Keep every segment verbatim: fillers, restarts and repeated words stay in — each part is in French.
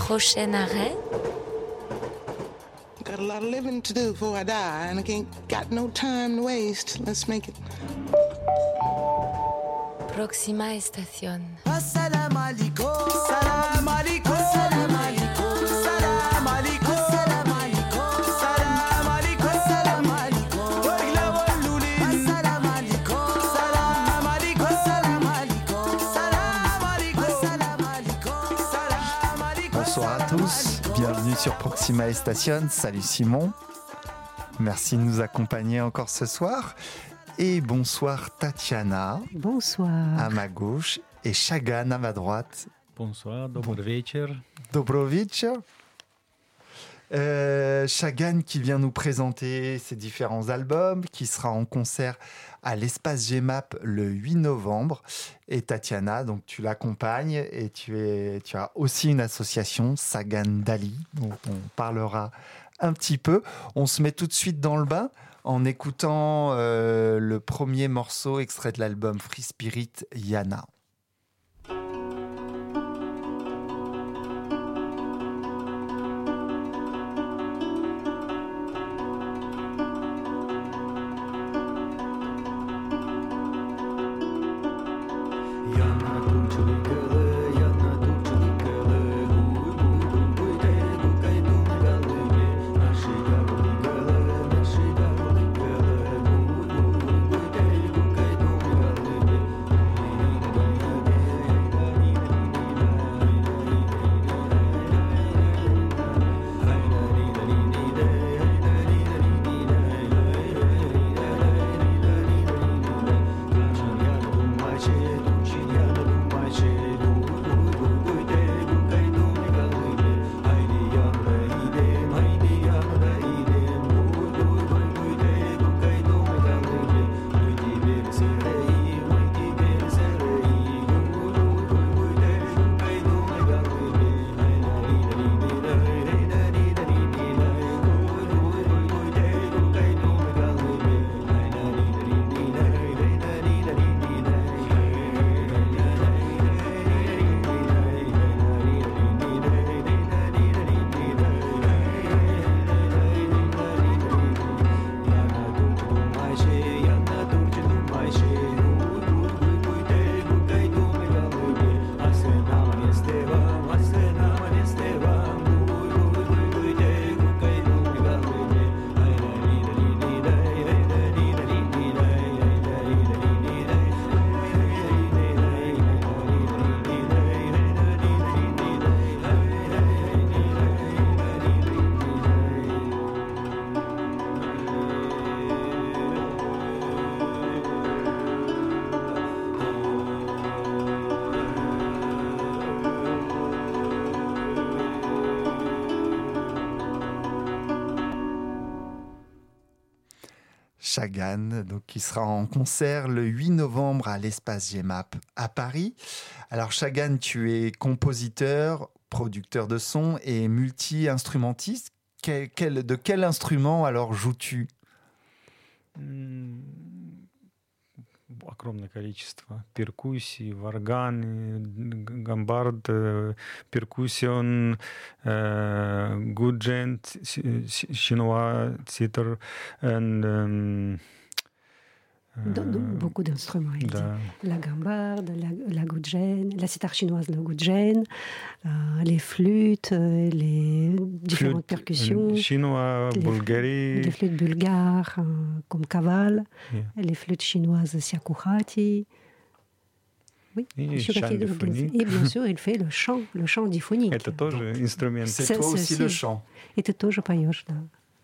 prochain arrêt? Got a lot of living to do before I die, and I ain't got no time to waste. Let's make it. Próxima estación. Assalamu alaikum. Salam alaikum. Salam alaikum. Salam alaikum. Salam alaikum. Salam alaikum. Salam alaikum. Wagla waluli. Salam alaikum. Salam alaikum. Salam alaikum. Salam alaikum. Salam alaikum. Salam alaikum. Bonsoir à tous, bienvenue sur Proxima Station. Salut Simon, merci de nous accompagner encore ce soir. Et bonsoir Tatiana. Bonsoir. À ma gauche. Et Chagan à ma droite. Bonsoir, dobro вечер. Dobro вечер. Euh, Chagan qui vient nous présenter ses différents albums, qui sera en concert à l'Espace G M A P le huit novembre. Et Tatiana, donc tu l'accompagnes et tu, es, tu as aussi une association, Sagan Dali, dont on parlera un petit peu. On se met tout de suite dans le bain en écoutant euh, le premier morceau extrait de l'album Free Spirit, Yana. Chagan, donc qui sera en concert le huit novembre à l'Espace G M A P à Paris. Alors Chagan, tu es compositeur, producteur de son et multi-instrumentiste. Quel, quel, de quel instrument alors joues-tu? Огромное количество перкуссий, варганы, гамбард, перкуссион, гуджен, chinois, sitar, and Beaucoup d'instruments. Да. La gambarde, la, la gudjen, la sitar chinoise, le gudjen, euh, les flûtes, les différentes Flûte, percussions. Chinois, les, bulgarie. Les flûtes bulgares, euh, comme kaval, yeah. Les flûtes chinoises, siakuhati. Oui, et, et bien sûr, il fait le chant, le chant diphonique. Это тоже инструмент. C'est, c'est toi aussi, aussi le chant. Et ты тоже поешь, да.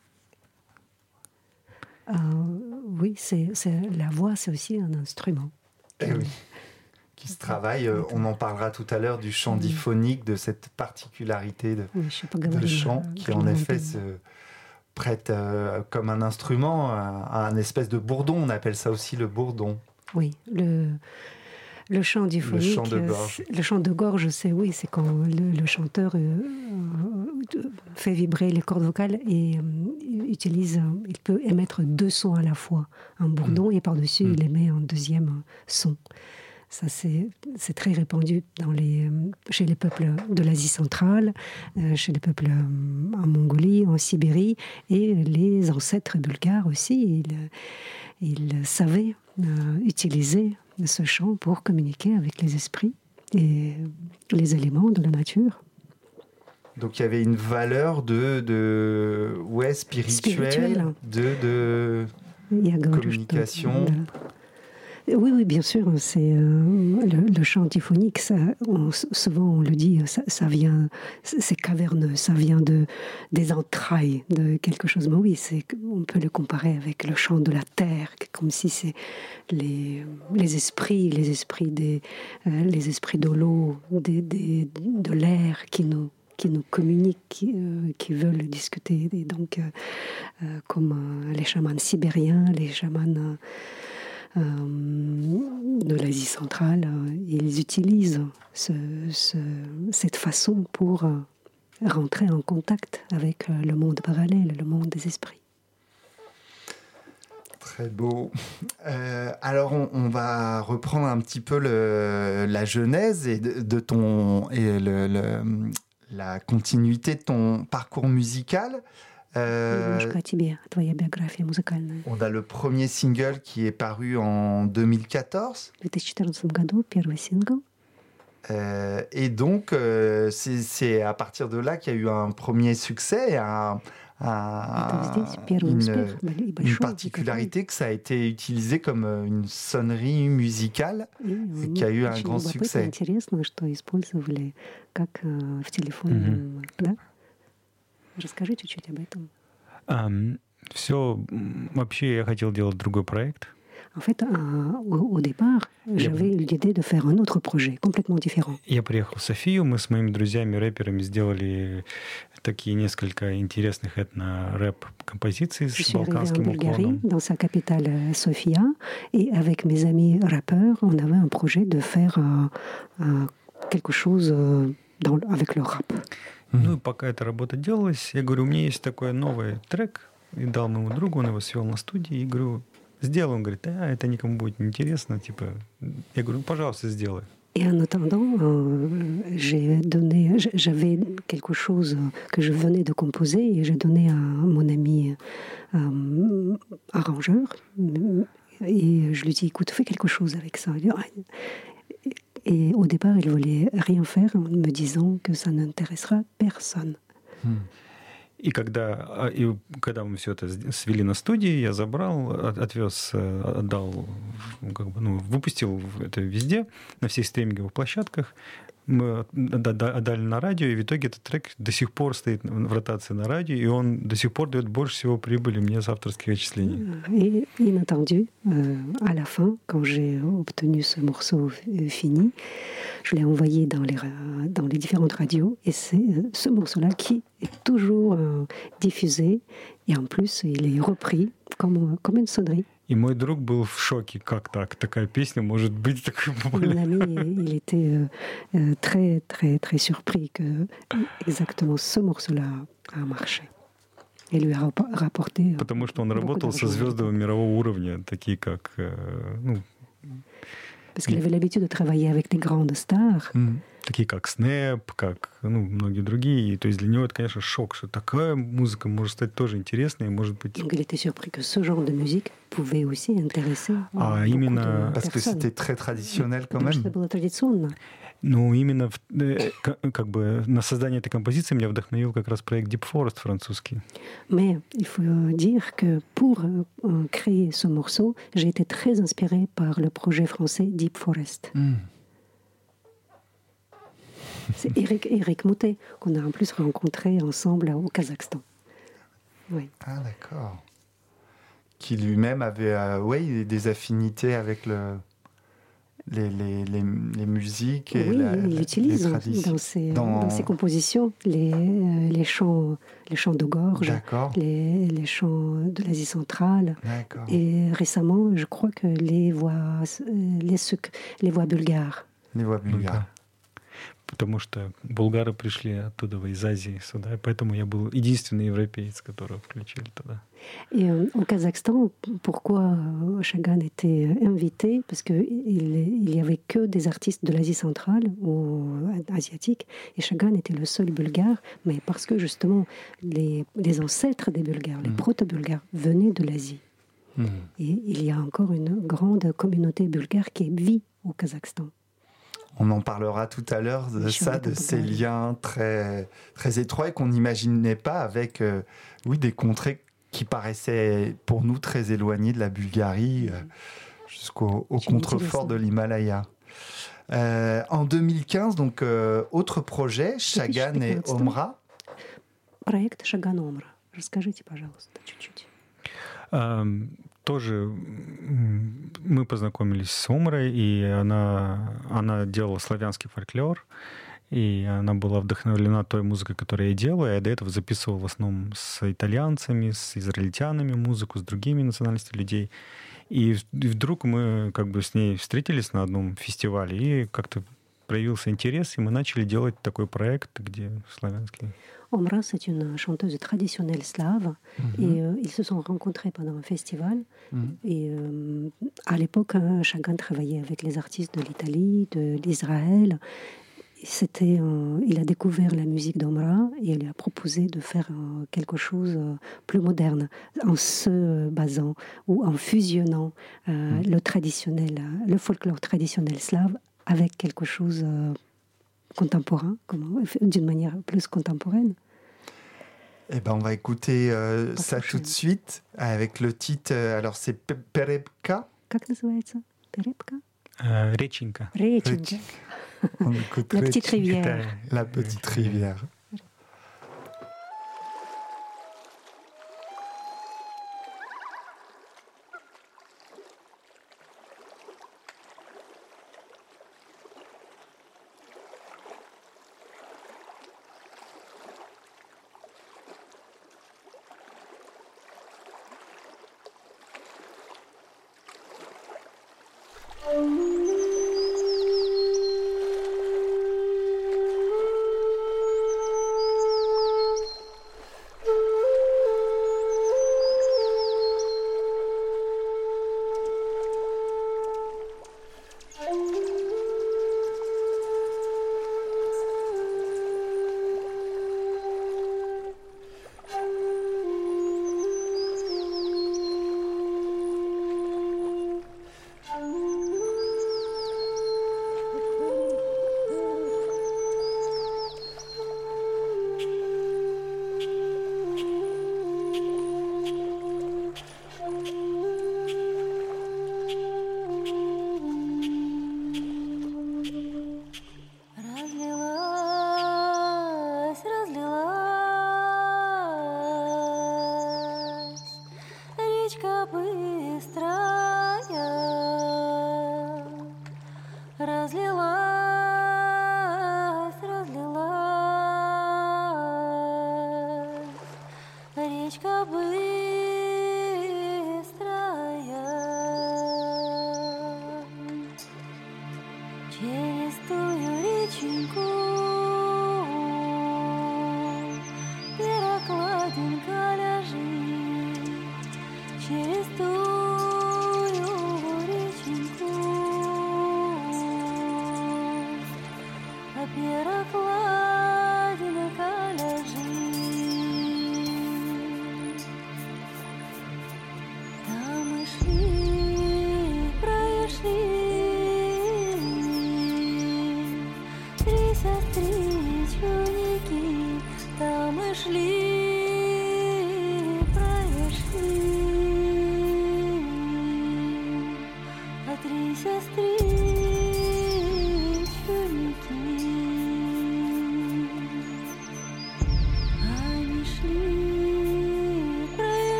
Euh, oui, c'est, c'est, la voix, c'est aussi un instrument. Eh oui, qui se travaille. Euh, on en parlera tout à l'heure du chant diphonique, de cette particularité de, oui, de chant qui, en effet, se prête euh, comme un instrument à, à un espèce de bourdon. On appelle ça aussi le bourdon. Oui, le... Le chant diphonique, le chant de gorge, le chant de gorge c'est, oui, c'est quand le, le chanteur euh, euh, fait vibrer les cordes vocales et euh, utilise, euh, il peut émettre deux sons à la fois, un bourdon mmh. et par-dessus mmh. il émet un deuxième son. Ça, c'est, c'est très répandu dans les, chez les peuples de l'Asie centrale, euh, chez les peuples euh, en Mongolie, en Sibérie, et les ancêtres bulgares aussi. Ils, ils savaient euh, utiliser ce chant pour communiquer avec les esprits et les éléments de la nature. Donc il y avait une valeur de, de ouais, spirituelle, Spirituelle. de, de communication. Oui, oui, bien sûr. C'est euh, le, le chant antiphonique. Ça, on, souvent, on le dit, ça, ça vient, c'est caverneux, ça vient de des entrailles de quelque chose. Mais oui, c'est, on peut le comparer avec le chant de la terre, comme si c'est les les esprits, les esprits des, euh, les esprits de l'eau, des, des, de l'air qui nous qui nous communiquent, qui, euh, qui veulent discuter. Et donc, euh, euh, comme euh, les chamans sibériens, les chamans euh, euh, de l'Asie centrale, euh, ils utilisent ce, ce, cette façon pour euh, rentrer en contact avec euh, le monde parallèle, le monde des esprits. Très beau. Euh, alors, on, on va reprendre un petit peu le, la genèse et de, de ton... Et le, le, la continuité de ton parcours musical. Euh, on a le premier single qui est paru en deux mille quatorze. Euh, et donc, euh, c'est, c'est à partir de là qu'il y a eu un premier succès, un, un, une, une particularité que ça a été utilisé comme une sonnerie musicale et qui a eu un grand succès. Как в телефоне, mm-hmm. да? Расскажи чуть-чуть об этом. Um, все, вообще я хотел делать другой проект. En fait, euh, au, au départ, j'avais eu l'idée de faire un autre projet, complètement différent. Я приехал в Софию, мы с моими друзьями-рэперами сделали такие несколько интересных этно-рэп-композиций с балканским уклоном. Je suis arrivé en Bulgarie, dans sa capitale Sofia, et avec mes amis rappeurs, on avait un projet de faire euh, euh, quelque chose euh, dans, avec le rap. Ну и пока эта работа делалась, я говорю, у меня есть такой новый трек, и дал моему другу, он его свел на студии, и говорю, сделай. Он говорит, а, это никому будет не интересно, типа, я говорю, пожалуйста, сделай. Et en attendant, euh, j'ai donné, j'avais quelque chose que je venais de composer et j'ai donné à mon ami euh, arrangeur et je lui dis, écoute, fais quelque chose avec ça. Et au départ, il voulait rien faire en me disant que ça n'intéressera personne. Hmm. И когда, и когда мы все это свели на студии, я забрал, отвез, отдал, как бы, ну, выпустил это везде, на всех стриминговых площадках. Мы отдали на радио, и в итоге этот трек до сих пор стоит в ротации на радио, и он до сих пор дает больше всего прибыли мне с авторских отчислений. Et inattendu, euh, à la fin, quand j'ai obtenu ce morceau fini, je l'ai envoyé dans les, dans les différentes radios, et c'est ce morceau-là qui est toujours euh, diffusé, et en plus, il est repris comme, comme une sonnerie. И мой друг был в шоке, как так, такая песня может быть такой популярной. Mon ami, il était euh, très, très, très surpris que exactement ce morceau-là a marché. Et lui a rapporté. Потому что он работал со звездами мирового уровня, такие как, ну, parce qu'il avait l'habitude de travailler avec des grandes stars. Mm. Такие как Снэп, как, ну, многие другие. И, то есть для него это, конечно, шок, что такая музыка может стать тоже интересной, может быть... Donc il était surpris que ce genre de musique pouvait aussi intéresser а именно... Parce que c'était très traditionnel quand même. Потому что было традиционно. Ну, именно в, как бы на создание этой композиции меня вдохновил как раз проект Deep Forest французский. Mais il faut dire que pour créer ce morceau, j'ai été très inspirée par le projet français Deep Forest. Mm. C'est Eric, Eric Moutet qu'on a en plus rencontré ensemble au Kazakhstan. Oui. Ah d'accord. Qui lui-même avait euh, ouais, des affinités avec le... Les, les, les, les musiques et oui, la, il utilise les traditions. Dans ses, dans... dans ses compositions les, euh, les, chants, les chants de gorge, les, les chants de l'Asie centrale. D'accord. Et récemment, je crois que les voix, les, les voix bulgares. Les voix bulgares. потому что булгары пришли оттуда, из Азии, сюда, и поэтому я был единственный европеец, которого включили туда. Et euh, au Kazakhstan, pourquoi Chagall était invité? Parce qu'il n'y avait que des artistes de l'Asie centrale ou asiatique, et Chagall était le seul bulgare, mais parce que justement les, les ancêtres des Bulgares, les mmh. proto-bulgares, venaient de l'Asie. Mmh. Et il y a encore une grande communauté bulgare qui vit au Kazakhstan. On en parlera tout à l'heure de ça, de ces liens très, très étroits qu'on n'imaginait pas avec euh, oui, des contrées qui paraissaient pour nous très éloignées de la Bulgarie euh, jusqu'au au contrefort de l'Himalaya. Euh, en deux mille quinze, donc euh, autre projet, Chagan et Omra. Проект Chagan-Omra. Расскажите, пожалуйста, чуть-чуть. Тоже мы познакомились с Омрой, и она, она делала славянский фольклор, и она была вдохновлена той музыкой, которую я делаю. Я до этого записывал в основном с итальянцами, с израильтянами музыку, с другими национальностями людей. И вдруг мы как бы с ней встретились на одном фестивале, и как-то проявился интерес, и мы начали делать такой проект, где славянский. Omra, c'est une chanteuse traditionnelle slave, mm-hmm. et euh, ils se sont rencontrés pendant un festival. Mm-hmm. Et euh, à l'époque, Chagan travaillait avec les artistes de l'Italie, de l'Israël. C'était, euh, il a découvert la musique d'Omra et il lui a proposé de faire euh, quelque chose euh, plus moderne, en se basant ou en fusionnant euh, mm-hmm. le traditionnel, le folklore traditionnel slave avec quelque chose euh, contemporain, comment, d'une manière plus contemporaine. Eh ben, on va écouter euh, ça tout de suite avec le titre. Euh, alors, c'est Перепка. Как называется? Перепка? Euh, Реченька. Реченька. On écoute La petite rivière. La petite rivière.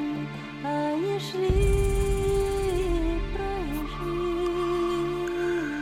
Шли, прошли.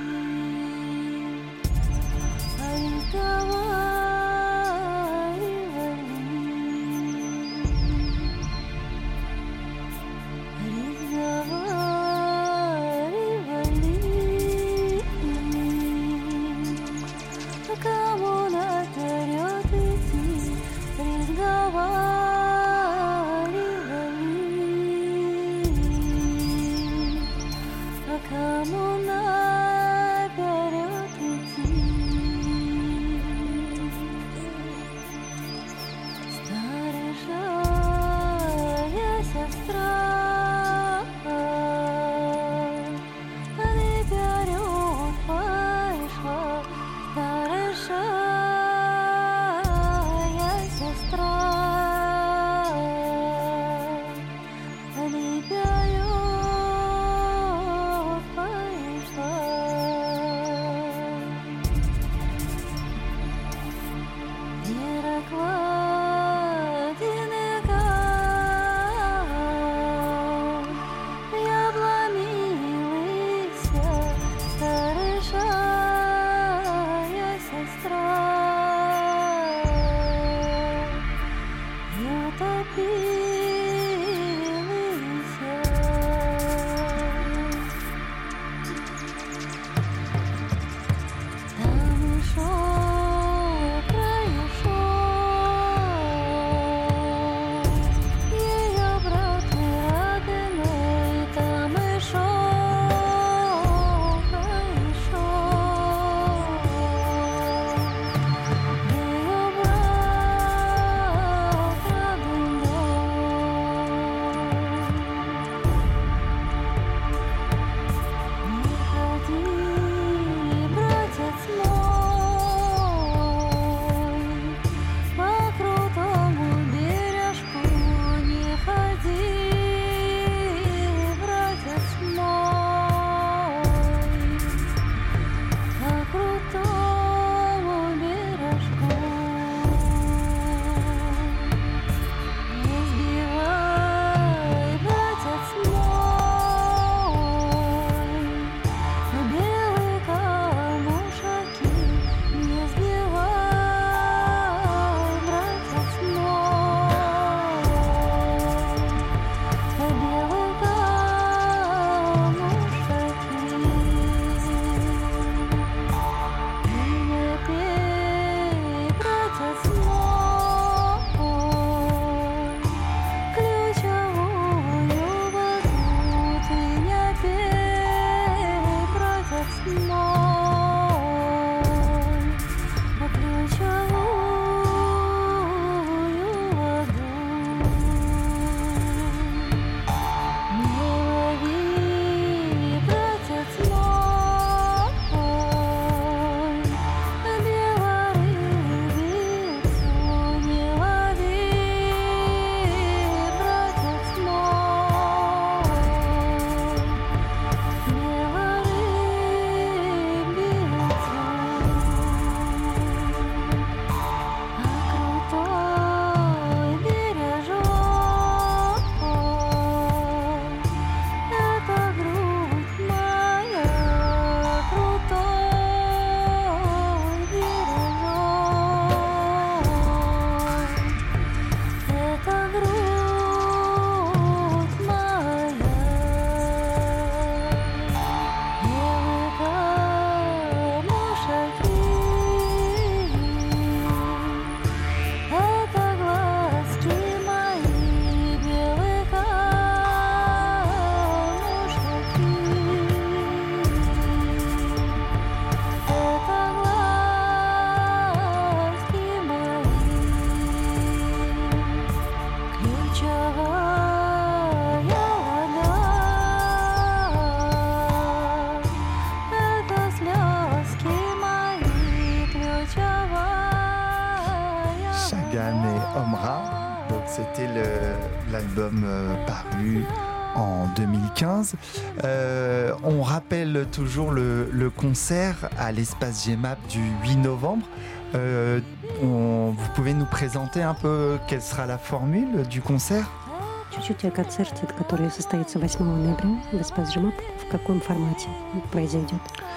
Chagan et Omra. Donc c'était le- l'album euh, paru en deux mille quinze. Euh, on rappelle toujours le, le concert à l'espace G M A P du huit novembre. Euh, on- vous pouvez nous présenter un peu quelle sera la formule du concert? Чуть-чуть о концерте, который состоится восьмого ноября в Espace G M A P. В каком формате произойдет?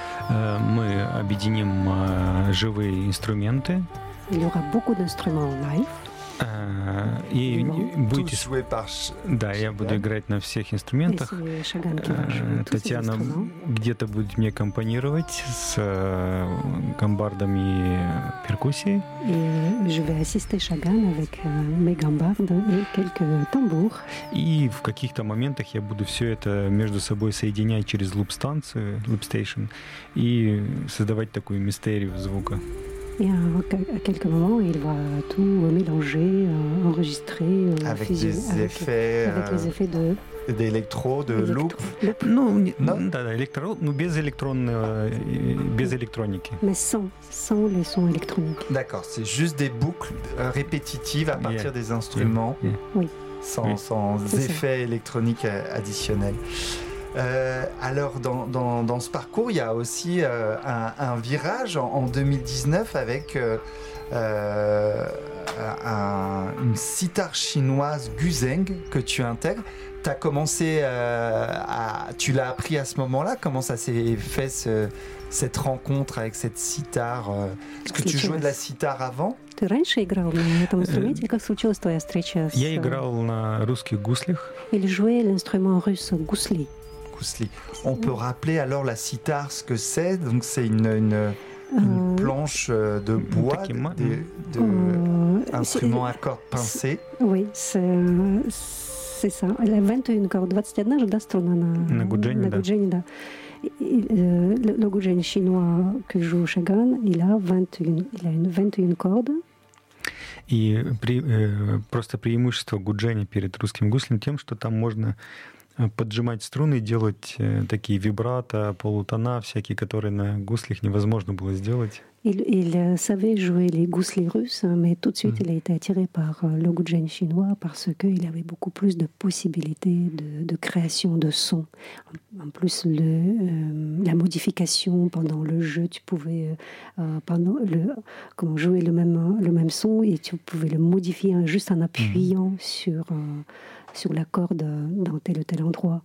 Э, Мы объединим э, живые инструменты, Il y aura beaucoup d'instruments live. А, И Tous будете... Tous joués par Ch- Да, я буду Chagall. играть на всех Et инструментах. c'est Chagall qui va jouer Э, tous ces Татьяна instruments. где-то будет мне аккомпанировать с э, гамбардом и перкуссией. Et je vais assister Chagall avec euh, mes gambardes et quelques tambours. И в каких-то моментах я буду все это между собой соединять через луп-станцию, луп-стейшн, и создавать такую мистерию звука. Et à, à quelques moments, il va tout mélanger, euh, enregistrer, euh, Avec fusionner des avec, effets, avec les euh, effets de d'électro, de électro- loop. loop, Ну, не- Да? да, да, электро, ну без электронного, э, без электроники. mais sans, sans les sons électroniques. D'accord, c'est juste des boucles euh, répétitives à partir Yeah. des instruments, Yeah. Oui. sans, Oui. sans C'est ça. effets électroniques euh, additionnels. Euh, alors, dans, dans, dans ce parcours, il y a aussi euh, un, un virage en, en deux mille dix-neuf avec euh, euh, un- une sitar chinoise Guzheng que tu intègres. Tu as commencé euh, à. Tu l'as appris à ce moment-là? Comment ça s'est fait ce- cette rencontre avec cette sitar euh, Est-ce que tu jouais de la sitar avant? Ты раньше играл на этом инструменте? Как случилась твоя встреча с... Я играл на русских гуслях. Il jouait l'instrument russe gousli. Kousli. On peut rappeler alors la sitar ce que c'est. Donc c'est une, une, une Euh, planche euh, de bois, Taki ma- des de euh, c'est- instruments à cordes pincées. Oui, c'est, c'est ça. Elle a vingt et une cordes. двадцать одна же, да, струна на, На гуджене, на да. гуджене, да. Et, euh, le, le gudjen chinois que joue Chagall, il a vingt et une, il a une vingt et une cordes. И при- э, просто преимущество гуджени перед русским гуслем тем, что там можно э, поджимать струны, делать э, такие вибрато, полутона всякие, которые на гуслях невозможно было сделать. Il, il euh, savait jouer les gousselets russes, mais tout de suite, Mhm. il a été attiré par euh, le gudjen chinois parce qu'il avait beaucoup plus de possibilités de, de création de sons. En, en plus, le, euh, la modification pendant le jeu, tu pouvais euh, pendant le, comment, jouer le même, le même son et tu pouvais le modifier hein, juste en appuyant sur, euh, sur la corde euh, dans tel ou tel endroit.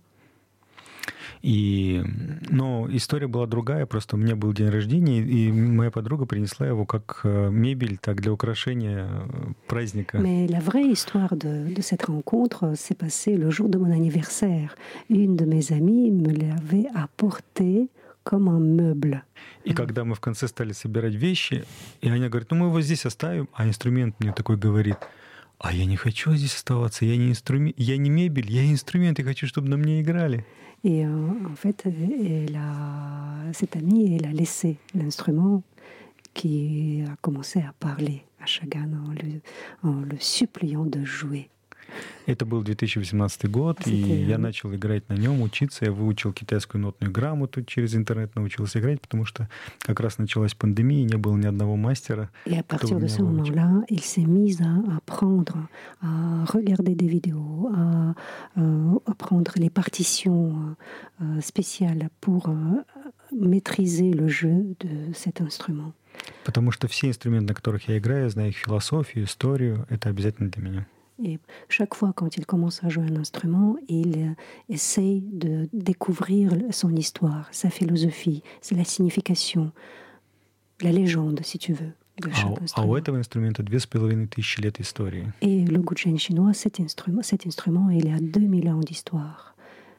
И, но история была другая, просто у меня был день рождения, и моя подруга принесла его как э, мебель, так для украшения э, праздника. Mais la vraie histoire de, de cette rencontre s'est passée le jour de mon anniversaire. Une de mes amies me l'avait apporté comme un meuble. И когда мы в конце стали собирать вещи, и Аня говорит, ну мы его здесь оставим, а инструмент мне такой говорит, а я не хочу здесь оставаться, я не инструмент, я не мебель, я инструмент, я хочу, чтобы на мне играли. Et euh, en fait, elle a, cette amie, elle a laissé l'instrument qui a commencé à parler à Chagall en le, en le suppliant de jouer. Это был две тысячи восемнадцатый год, и C'était, я euh, начал играть на нем, учиться. Я выучил китайскую нотную грамоту, через интернет научился играть, потому что как раз началась пандемия, и не было ни одного мастера. Et à partir Кто de меня ce выучил. moment-là, il s'est mis à apprendre, à regarder des vidéos, à, euh, apprendre les partitions euh, spéciales pour euh, maîtriser le jeu de cet instrument. Потому что все инструменты, на которых я играю, я знаю их философию, историю. Это обязательно для меня. Et chaque fois quand il commence à jouer un instrument, il euh, essaye de découvrir son histoire, sa philosophie, c'est la signification, la légende, si tu veux, de А, chaque у- а у instrument. этого инструмента две с половиной тысячи лет истории. Et le gudjen chinois, cet instrument, cet instrument, il a deux mille ans d'histoire.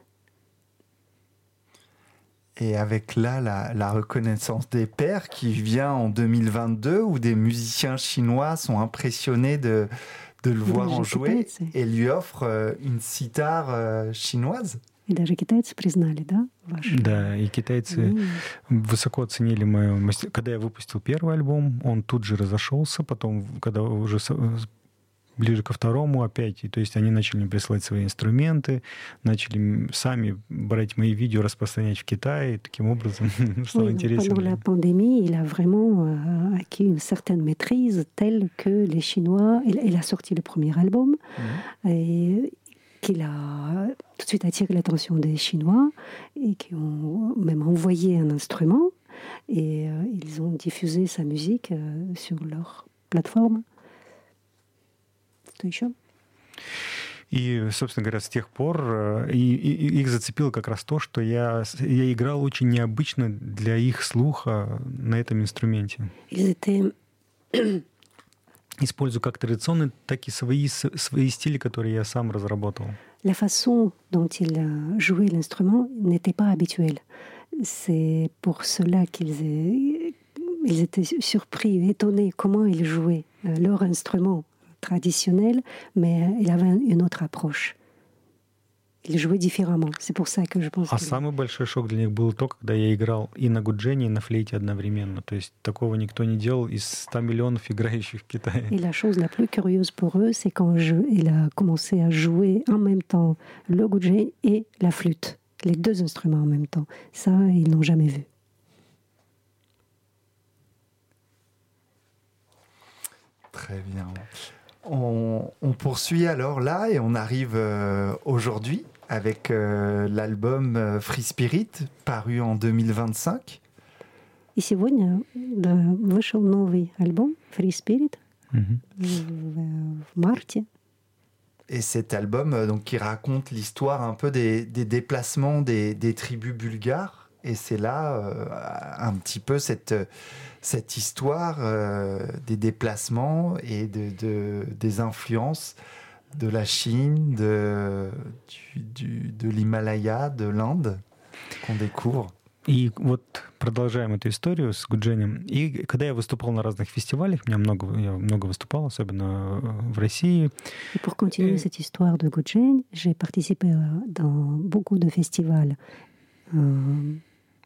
Et avec là la, la reconnaissance des pairs qui vient en deux mille vingt-deux, où des musiciens chinois sont impressionnés de, de le voir Даже en jouer китайцы. et lui offrent euh, une sitar euh, chinoise. И даже китайцы признали, да, ваш? Да, и китайцы М. высоко оценили мою мастер. Когда я выпустил первый альбом, он тут же разошелся. Потом, когда уже с- ближе ко второму опять, и, то есть они начали мне присылать свои инструменты, начали м- сами брать мои видео, распространять в Китае. И таким образом стало Oui, интересно. pendant la pandémie, il a vraiment euh, acquis une certaine maîtrise telle que les Chinois. Il, il a sorti le premier album et qu'il a tout de suite attiré l'attention des Chinois et qui ont même envoyé un instrument et euh, ils ont diffusé sa musique euh, sur leur plateforme. Что еще? И, собственно говоря, с тех пор э, и, и- их зацепило как раз то, что я, с- я играл очень необычно для их слуха на этом инструменте. Ils étaient использую как традиционные, так и свои, свои стили, которые я сам разработал. La façon dont il a joué l'instrument n'était pas habituelle. C'est pour cela qu'ils ils étaient surpris, étonnés comment ils jouaient leur instrument traditionnel, mais il avait une autre approche. Ils jouaient différemment. C'est pour ça que je pense. А que... самый большой шок для них был то, когда я играл и на гуджене, и на флейте одновременно. То есть такого никто не делал из ста миллионов играющих в Китае. Et la chose la plus curieuse pour eux, c'est quand je, il a commencé à jouer en même temps le guzheng et la flûte, les deux instruments en même temps. Ça, ils n'ont jamais vu. Très bien. On, on poursuit alors là et on arrive euh, aujourd'hui avec euh, l'album euh, Free Spirit, paru en deux mille vingt-cinq. И сегодня да, вышел новый альбом Free Spirit Мгм. в, в марте. Et cet album euh, donc, qui raconte l'histoire un peu des, des déplacements des, des tribus bulgares. Et c'est là euh, un petit peu cette, cette histoire euh, des déplacements et de, de, des influences de la Chine, de, du, du, de l'Himalaya, de l'Inde qu'on découvre. И вот продолжаем эту историю с гудженем. И когда я выступал на разных фестивалях, у меня много, я много выступал, особенно в России. Et pour continuer Et- cette histoire de guzheng, j'ai participé dans beaucoup de festivals. Euh,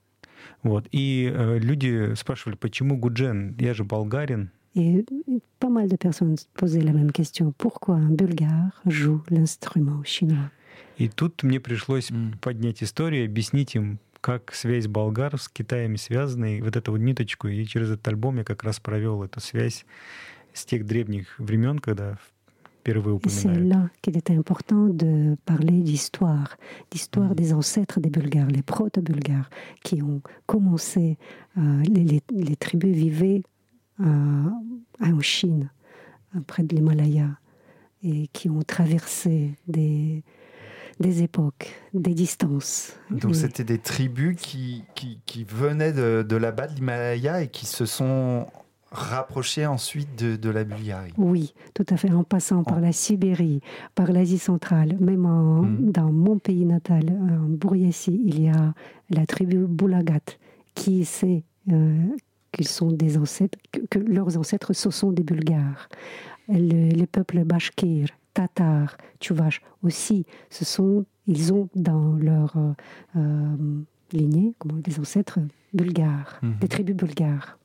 Вот. И э, люди спрашивали, почему гуджен? Я же болгарин. Et pas mal de personnes posaient la même question. Pourquoi un Bulgare joue l'instrument chinois? И тут мне пришлось М. поднять историю, объяснить им, как связь болгар с Китаем связана, и вот эту вот ниточку. И через этот альбом я как раз провел эту связь с тех древних времен, когда впервые Et c'est упоминают. là qu'il était important de parler d'histoire, d'histoire des ancêtres des Bulgares, les proto-Bulgares, qui ont commencé, euh, les, les- les tribus vivaient euh, en Chine, euh, près de l'Himalaya, et qui ont traversé des, des époques, des distances. Donc Et- c'était des tribus qui, qui, qui venaient de, de là-bas, de l'Himalaya, et qui se sont rapprochées ensuite de, de la Bulgarie. Oui, tout à fait, en passant par En- la Sibérie, par l'Asie centrale, même en- Mhm. dans mon pays natal, en Bouriatie, il y a la tribu Boulagat qui sait euh, qu'ils sont des ancêtres, que, que leurs ancêtres ce sont des Bulgares. Le- les peuples bashkirs, tatars, tchouvaches aussi, ce sont, ils ont dans leur euh, euh, lignée comment, des ancêtres bulgares, Mhm. des tribus bulgares.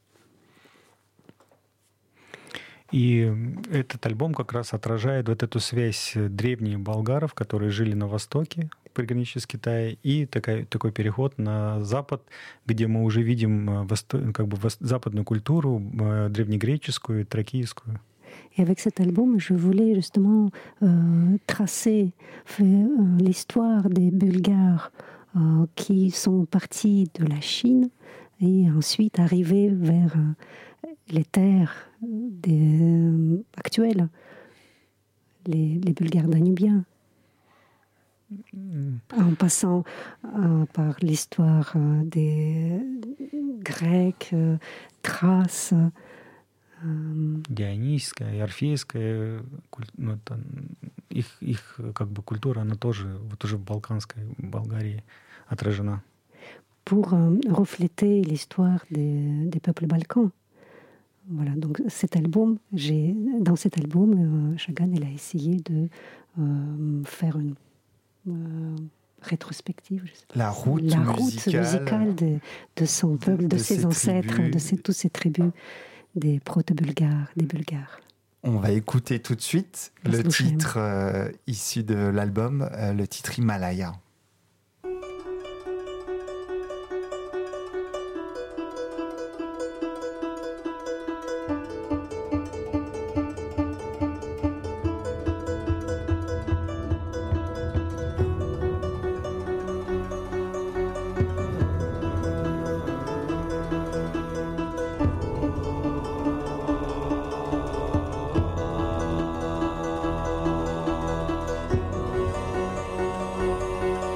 И этот альбом как раз отражает вот эту связь древних болгаров, которые жили на Востоке, приграничье с Китаем, и такой, такой переход на Запад, где мы уже видим э, восто- как бы вос- западную культуру, э, древнегреческую, тракийскую. Et avec cet album, je voulais justement euh, tracer faire, euh, l'histoire des Bulgares euh, qui sont partis de la Chine et ensuite arrivés vers euh, les terres des, euh, actuelles, les, les Bulgares danubiens, М, en passant euh, par l'histoire euh, des Grecs, euh, Thraces. euh, Дионисская и орфейская, куль- ну, это, их, их как бы культура, она тоже вот уже в Балканской Болгарии отражена. pour euh, refléter l'histoire des, des peuples balkans. Voilà, donc cet album, j'ai, dans cet album, euh, Chagall elle a essayé de euh, faire une euh, rétrospective, je sais pas, La route la route musicale. musicale de, de son peuple, de, de ses ces ancêtres, tribus. de ces, tous ces tribus, des proto-bulgares, des Bulgares. On va écouter tout de suite le Послушаем. titre euh, issu de l'album, euh, le titre Himalaya. Thank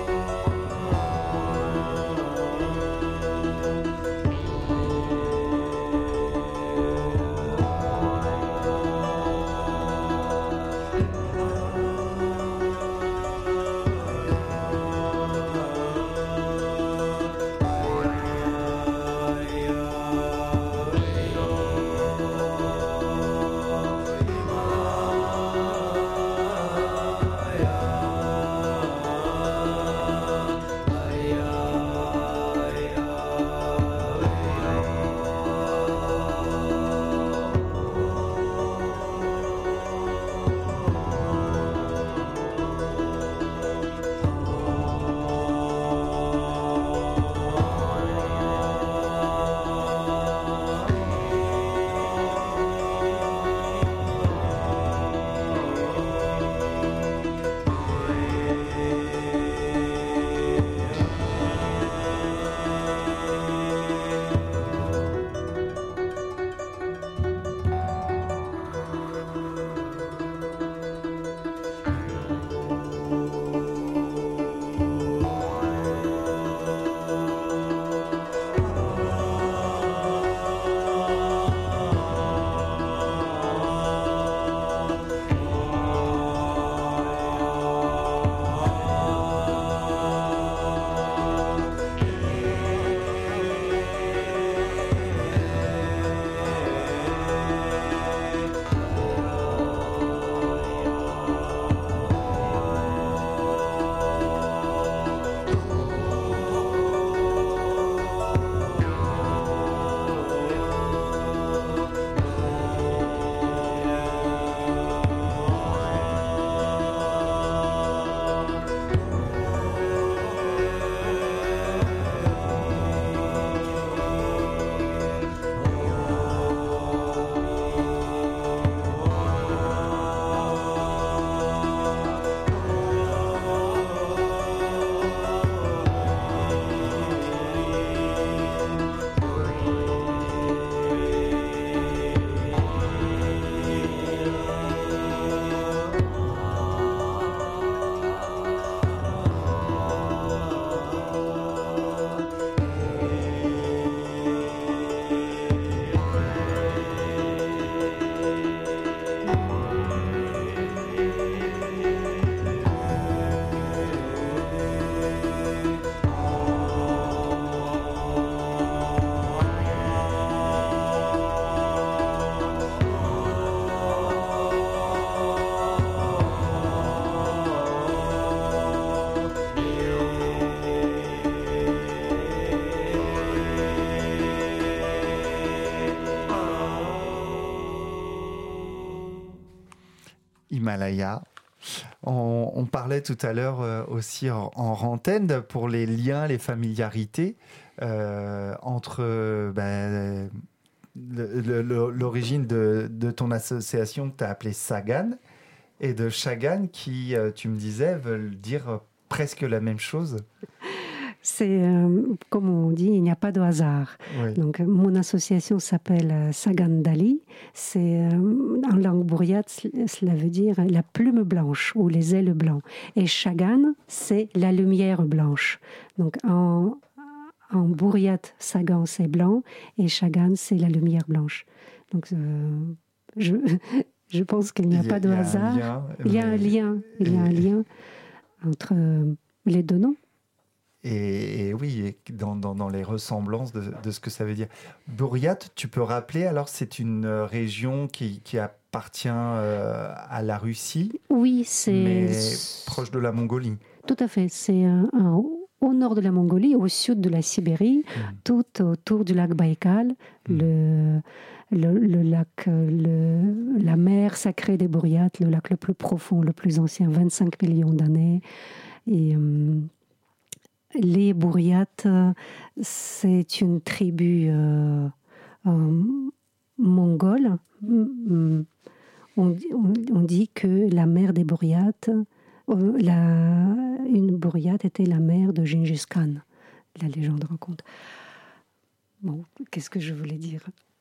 l'Himalaya. On, on parlait tout à l'heure euh, aussi en, en rantaine pour les liens, les familiarités euh, entre euh, ben, le, le, le, l'origine de, de ton association que tu as appelée Sagan et de Chagan qui, euh, tu me disais, veulent dire presque la même chose. C'est, euh, comme on dit, il n'y a pas de hasard. Oui. Donc, mon association s'appelle euh, Sagandali. C'est, euh, en langue bouriate, cela veut dire la plume blanche ou les ailes blancs. Et Chagan, c'est la lumière blanche. Donc, en, en bouriate, Sagan, c'est blanc, et Chagan, c'est la lumière blanche. Donc, euh, je, je pense qu'il n'y a, Il y a pas de il y a hasard. un lien, il y a mais- un lien. Il y a un lien entre euh, les deux noms. Et, et oui, et dans, dans, dans les ressemblances de, de ce que ça veut dire. Bouriate, tu peux rappeler, alors c'est une euh, région qui, qui appartient euh, à la Russie, Oui, c'est mais proche de la Mongolie. tout à fait. C'est un, un- au nord de la Mongolie, au sud de la Sibérie, Mm. tout autour du lac Baïkal, Mm. le, le, le lac, euh, le, la mer sacrée des Bouriates, le lac le plus profond, le plus ancien, vingt-cinq millions d'années. Et euh, les Bouriates, euh, c'est une tribu euh, euh, mongole. Mm, On, dit- on- on dit que la mère des Bouriates, euh, la, une Bouriate était la mère de Gengis Khan, la légende raconte. Bon, qu'est-ce que je voulais dire?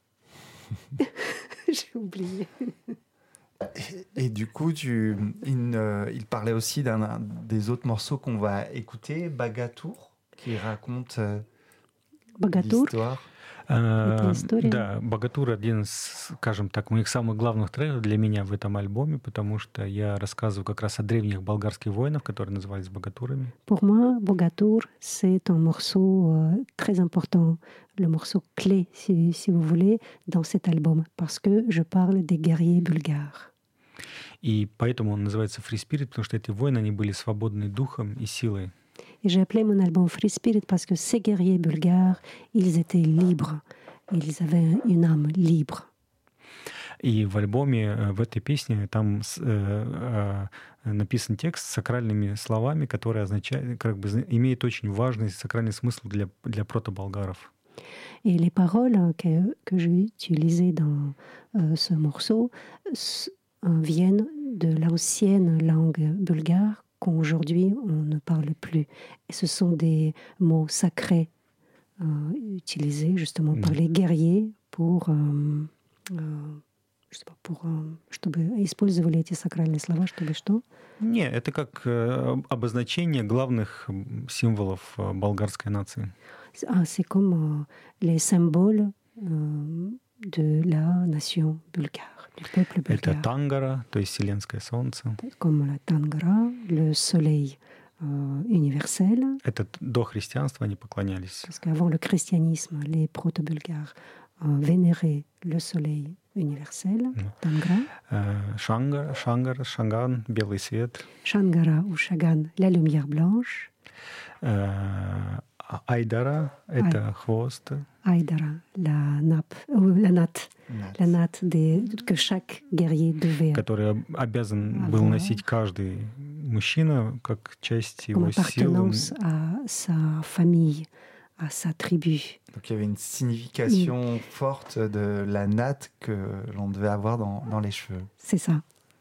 J'ai oublié. Et, et du coup, tu, il, euh, il parlait aussi d'un un des autres morceaux qu'on va écouter, Bagatour, qui raconte euh, Богатур. l'histoire. А, история. Да, «Богатур» один из, скажем так, моих самых главных треков для меня в этом альбоме, потому что я рассказываю как раз о древних болгарских воинах, которые назывались богатурами. Pour moi, Bogatour, c'est un morceau euh, très important, le morceau clé, si, si vous voulez, dans cet album, parce que je parle des guerriers bulgares. И поэтому он называется «Free Spirit», потому что эти воины, они были свободны духом и силой. Et j'ai appelé mon album Free Spirit parce que ces guerriers bulgares, ils étaient libres. Ils avaient une âme libre. И в альбоме, э, в этой песне, там с- э, э, написан текст с сакральными словами, которые означают, как бы, зна- имеют очень важный сакральный смысл для, для протоболгаров. Et les paroles que, que j'ai utilisées dans euh, ce morceau s- euh, viennent de l'ancienne langue bulgare qu'aujourd'hui on ne parle plus. Et ce sont des mots sacrés euh, utilisés justement par Mhm. les guerriers pour... euh, euh, je sais pas, pour, э, чтобы использовали эти сакральные слова, чтобы что? Не, это как э, обозначение главных м, символов э, болгарской нации. Ah, c'est comme euh, les symboles euh, de la nation bulgare, du peuple Это bulgare. тангара, то есть вселенское солнце. Comme la Tangara, le soleil euh, universel, Это т- до христианства они поклонялись. parce qu'avant le christianisme, les proto-bulgares euh, vénéraient le soleil universel, Mhm. Tangara, Э, Шангар, Шангар, Шанган, белый свет. Shangara ou Shagan, la lumière blanche, Э, а- Айдара — это хвост. Aïdara, la nappe, ou la natte, Nat. la natte des, que chaque guerrier devait, который об- обязан был Ага. носить каждый мужчина как часть comme его силы. appartenance à sa famille, à sa tribu. Donc il y avait une signification forte de la natte que l'on devait avoir dans, dans les cheveux. C'est ça.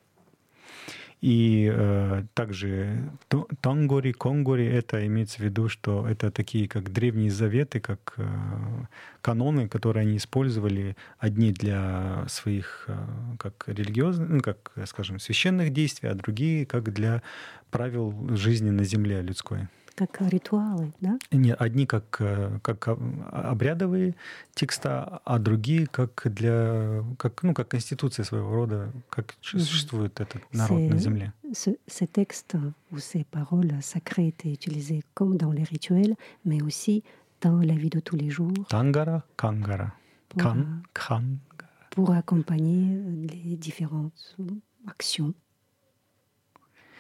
И э, также то- тангори, конгори — это имеется в виду, что это такие как древние заветы, как э, каноны, которые они использовали, одни для своих э, как религиозных, ну, как, скажем, священных действий, а другие как для правил жизни на земле людской. Как ритуалы, да? Не, одни как, э, как а- обрядовые текста, а другие как для как, ну, как конституция своего рода, как Мгм. существует этот народ C'est- на земле. Ce- ces textes ou ces paroles sacrées étaient utilisées comme dans les rituels, mais aussi dans la vie de tous les jours Тангара, кангара. pour, Кан, euh, кан. pour accompagner les différentes actions.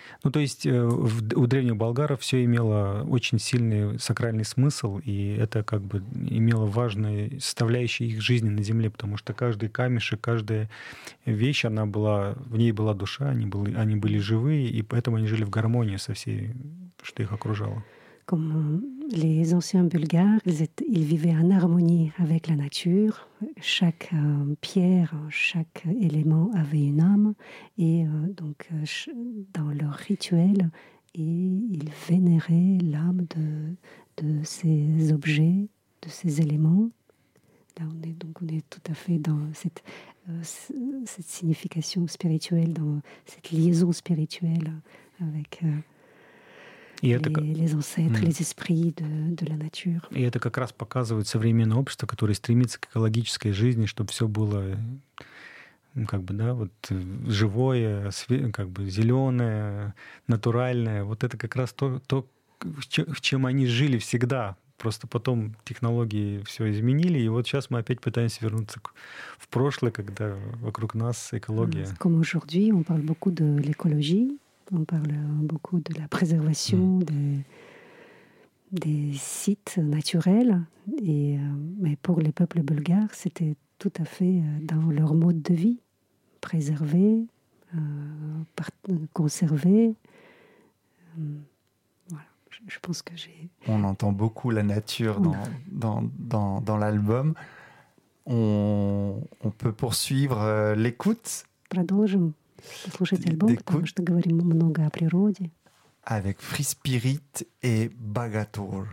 Ну, то есть в, у древних болгаров все имело очень сильный сакральный смысл, и это как бы имело важную составляющую их жизни на земле, потому что каждый камешек, каждая вещь, она была, в ней была душа, они были, они были живые, и поэтому они жили в гармонии со всей, что их окружало. Comme les anciens Bulgares, ils, étaient, ils vivaient en harmonie avec la nature. Chaque euh, pierre, chaque élément avait une âme. Et euh, donc, euh, dans leur rituel, ils vénéraient l'âme de, de ces objets, de ces éléments. Là, on est, donc, on est tout à fait dans cette, euh, cette signification spirituelle, dans cette liaison spirituelle avec... Euh, И les, это, les ancêtres, mm. les esprits de, de la nature. И это как раз показывает современное общество, которое стремится к экологической жизни, чтобы все было как бы, да, вот живое, как бы зеленое, натуральное. Вот это как раз то, то в чем они жили всегда. Просто потом технологии все изменили, и вот сейчас мы опять пытаемся вернуться в прошлое, когда вокруг нас экология. Comme aujourd'hui, on parle beaucoup de l'écologie. On parle beaucoup de la préservation mmh. des, des sites naturels. Et, mais pour les peuples bulgares, c'était tout à fait dans leur mode de vie. Préserver, euh, par, conserver. Euh, voilà, je, je pense que j'ai... On entend beaucoup la nature dans, dans, dans, dans l'album. On, on peut poursuivre euh, l'écoute. Продолжим. Послушать альбом, потому что говорим много о природе. Avec Free Spirit et Bagator.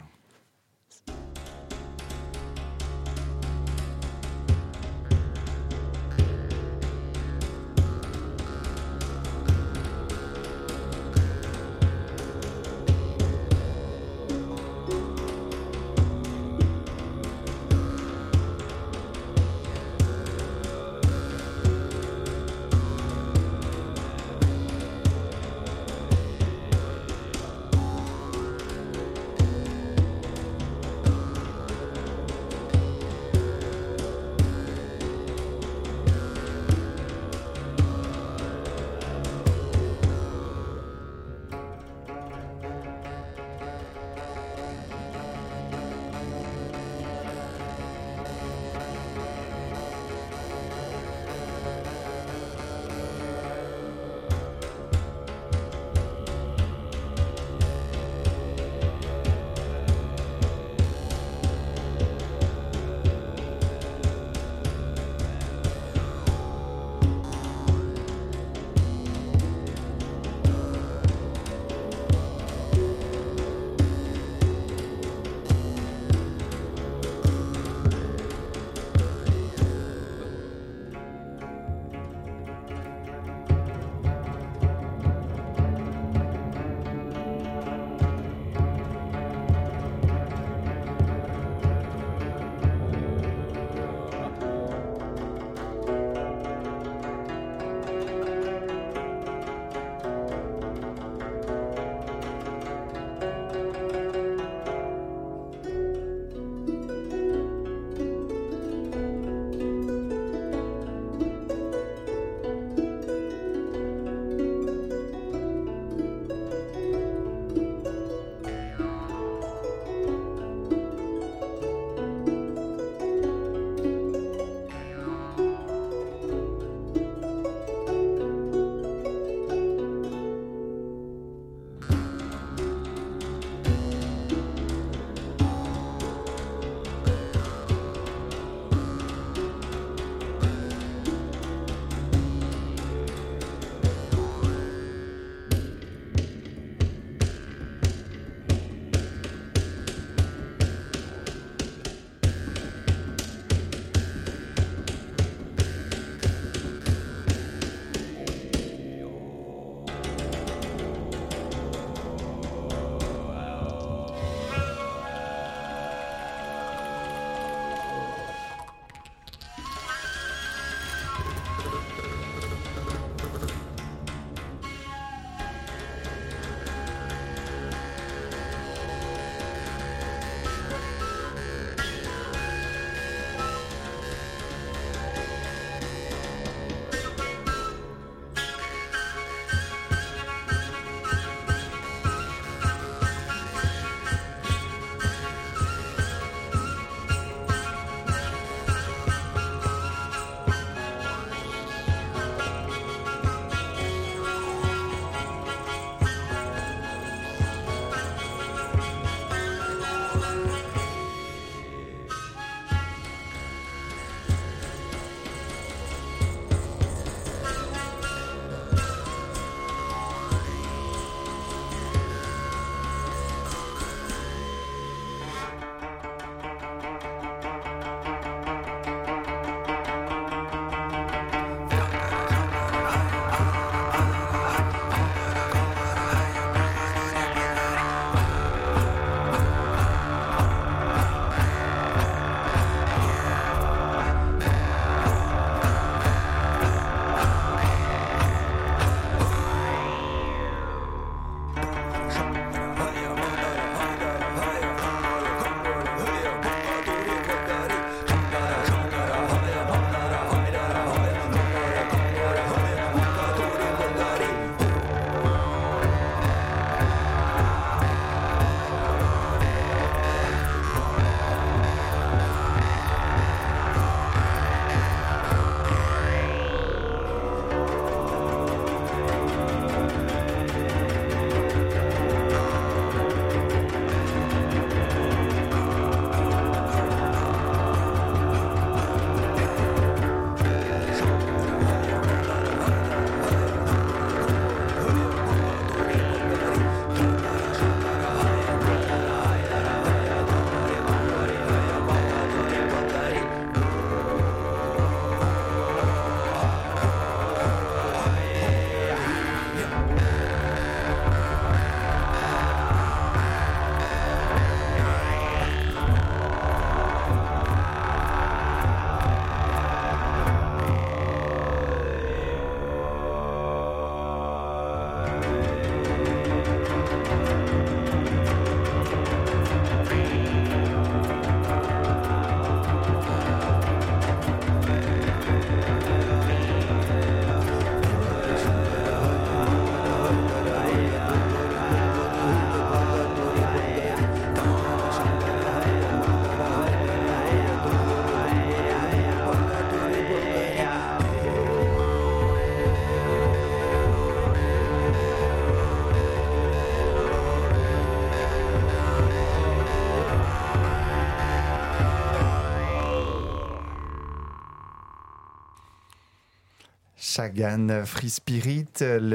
Chagan, Free Spirit,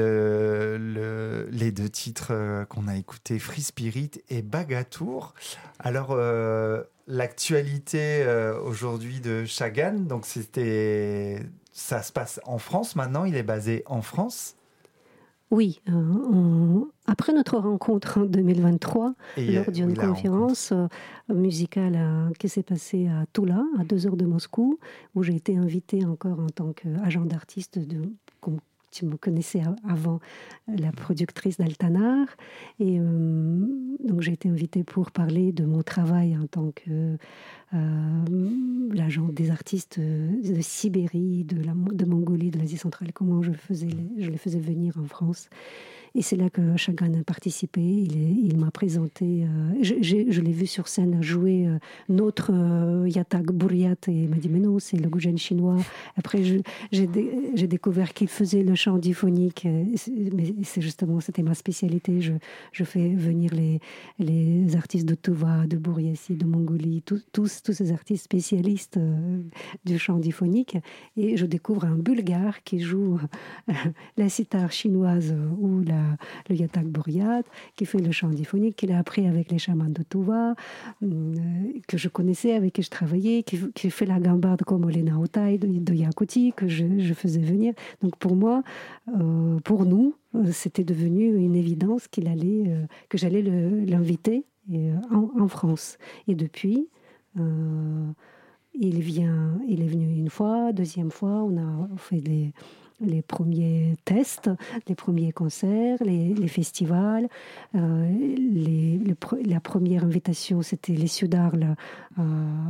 le, le, les deux titres qu'on a écoutés, Free Spirit et Bagatour. Alors, euh, l'actualité euh, aujourd'hui de Chagan, donc c'était, ça se passe en France maintenant, il est basé en France. Oui, euh, on, après notre rencontre en deux mille vingt-trois, et lors d'une oui, conférence euh, musicale à, qui s'est passée à Tula, à deux heures de Moscou, où j'ai été invitée encore en tant qu'agent d'artiste, de, comme tu me connaissais avant, la productrice d'Altanar. Et euh, donc j'ai été invitée pour parler de mon travail en tant que euh, l'agent des artistes de Sibérie, de, la, de Mongolie, de l'Asie centrale, comment je, faisais les, je les faisais venir en France. Et c'est là que Chagan a participé. Il, est, il m'a présenté. Euh, je, je, je l'ai vu sur scène jouer euh, notre euh, Yatak Buryat et il m'a dit mais non, c'est le guzheng chinois. Après, je, j'ai, dé, j'ai découvert qu'il faisait le chant diphonique. Mais c'est justement, c'était ma spécialité. Je, je fais venir les, les artistes de Tuva, de Buryasi, de Mongolie, tous, tous, tous ces artistes spécialistes euh, du chant diphonique. Et je découvre un Bulgare qui joue euh, la sitar chinoise ou la le Yatak Buryat, qui fait le chant diphonique, qu'il a appris avec les chamans de Tuva, euh, que je connaissais, avec qui je travaillais, qui, qui fait la gambarde comme Olena Otai de, de Yakoutie, que je, je faisais venir. Donc pour moi, euh, pour nous, c'était devenu une évidence qu'il allait, euh, que j'allais le, l'inviter euh, en, en France. Et depuis, euh, il, vient, il est venu une fois, deuxième fois, on a fait des... les premiers tests, les premiers concerts, les, les festivals. Euh, les, les, la première invitation, c'était les Ciudarles euh,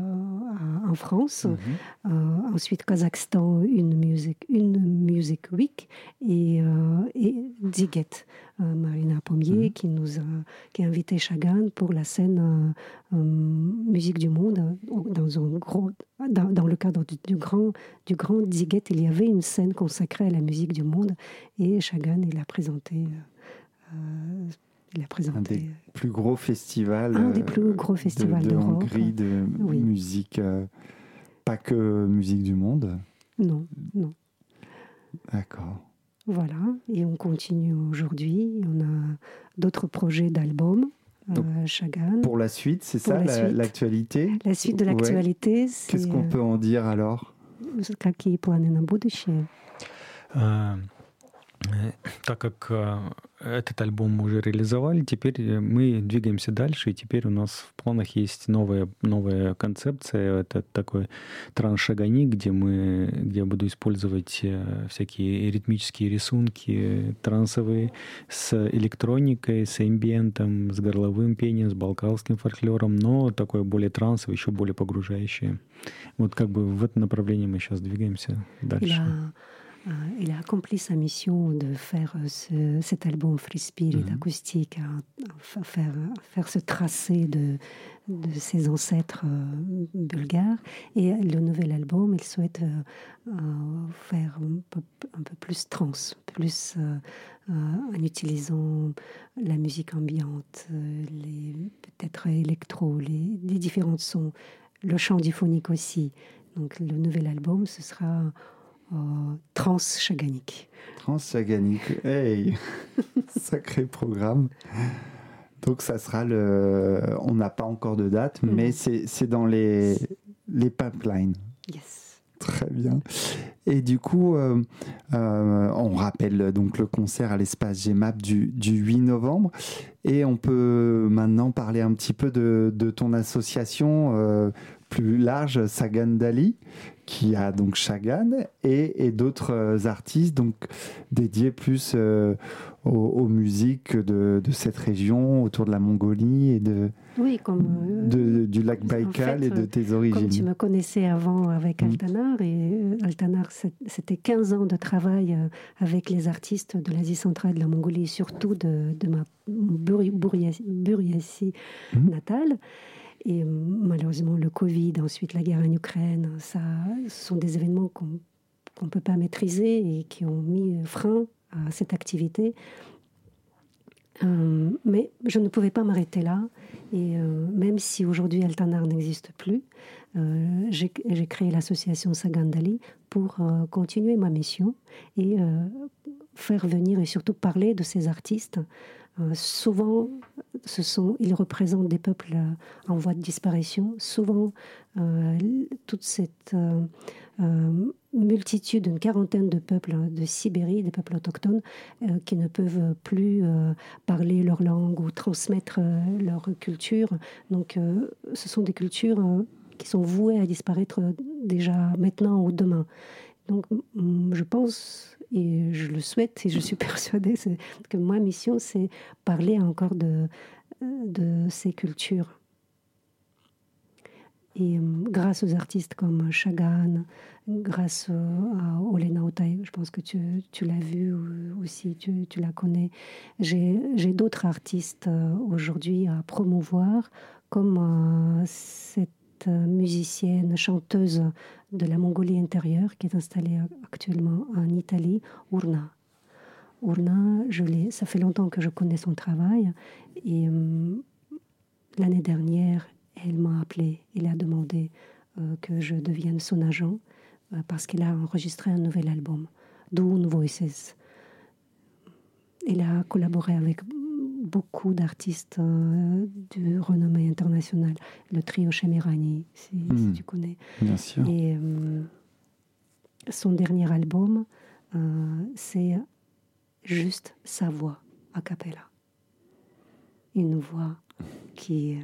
en France. Mm-hmm. Euh, ensuite, Kazakhstan, une music, une music week. Et, euh, et Dziget, euh, Marina Pommier, mm-hmm. qui nous a, qui a invité Chagan pour la scène euh, euh, Musique du Monde. Dans, un gros, dans, dans le cadre du, du grand, du grand Dziget, il y avait une scène consacrée à la musique du monde et Chagan il a présenté euh, il a présenté un des plus gros festivals un des plus gros festivals de, de d'Europe. Hongrie de oui. musique euh, pas que musique du monde. Non, non. D'accord. Voilà, et on continue aujourd'hui, on a d'autres projets d'albums. Donc, euh, Chagan. Pour la suite, c'est pour ça la la, suite. l'actualité La suite de l'actualité, ouais. c'est... Qu'est-ce qu'on peut en dire alors? Какие планы на будущее? Так как этот альбом мы уже реализовали, теперь мы двигаемся дальше, и теперь у нас в планах есть новая, новая концепция. Это такой транс-шагани, где, мы, где я буду использовать всякие ритмические рисунки трансовые с электроникой, с эмбиентом, с горловым пением, с балканским фольклором, но такое более трансовое, еще более погружающее. Вот как бы в это направление мы сейчас двигаемся дальше. Euh, il a accompli sa mission de faire ce, cet album Free Spirit mm-hmm. acoustique, à, à faire, à faire ce tracé de, de ses ancêtres euh, bulgares. Et le nouvel album, il souhaite euh, euh, faire un peu, un peu plus trans, plus euh, euh, en utilisant la musique ambiante, les, peut-être électro, les, les différents sons, le chant diphonique aussi. Donc le nouvel album, ce sera... Euh, trans-chaganique. Trans-chaganique, hey sacré programme. Donc ça sera le... On n'a pas encore de date, mmh. mais c'est, c'est dans les, les pipelines. Yes. Très bien. Et du coup, euh, euh, on rappelle donc le concert à l'espace G M A P du, du huit novembre. Et on peut maintenant parler un petit peu de, de ton association euh, plus large, Sagan Dali, qui a donc Chagan et, et d'autres artistes donc dédiés plus euh, aux, aux musiques de, de cette région, autour de la Mongolie et de, oui, comme, euh, de, du lac Baïkal en fait, et de tes origines. Comme tu me connaissais avant avec Altanar, et euh, Altanar, c'était quinze ans de travail euh, avec les artistes de l'Asie centrale, de la Mongolie, surtout de, de ma Buryasi mmh. natale. Et malheureusement, le Covid, ensuite la guerre en Ukraine, ça, ce sont des événements qu'on ne peut pas maîtriser et qui ont mis frein à cette activité. Euh, mais je ne pouvais pas m'arrêter là. Et euh, même si aujourd'hui Altanar n'existe plus, euh, j'ai, j'ai créé l'association Sagandali pour euh, continuer ma mission et euh, faire venir et surtout parler de ces artistes. Euh, souvent, ce sont, ils représentent des peuples euh, en voie de disparition. Souvent, euh, toute cette euh, euh, multitude, une quarantaine de peuples de Sibérie, des peuples autochtones, euh, qui ne peuvent plus euh, parler leur langue ou transmettre euh, leur culture. Donc, euh, ce sont des cultures euh, qui sont vouées à disparaître déjà maintenant ou demain. Donc, je pense, et je le souhaite, et je suis persuadée c'est, que ma mission, c'est parler encore de, de ces cultures. Et grâce aux artistes comme Chagall, grâce à Olena Otai, je pense que tu, tu l'as vu aussi, tu, tu la connais. J'ai, j'ai d'autres artistes aujourd'hui à promouvoir, comme euh, cette musicienne, chanteuse de la Mongolie intérieure qui est installée actuellement en Italie, Urna. Urna, je l'ai, ça fait longtemps que je connais son travail et euh, l'année dernière, elle m'a appelée, elle a demandé euh, que je devienne son agent euh, parce qu'elle a enregistré un nouvel album, Dune Voices. Elle a collaboré avec beaucoup d'artistes euh, de renommée internationale, le trio Shemirani, si, mmh. si tu connais. Bien sûr. Et euh, son dernier album, euh, c'est juste sa voix a cappella. Une voix qui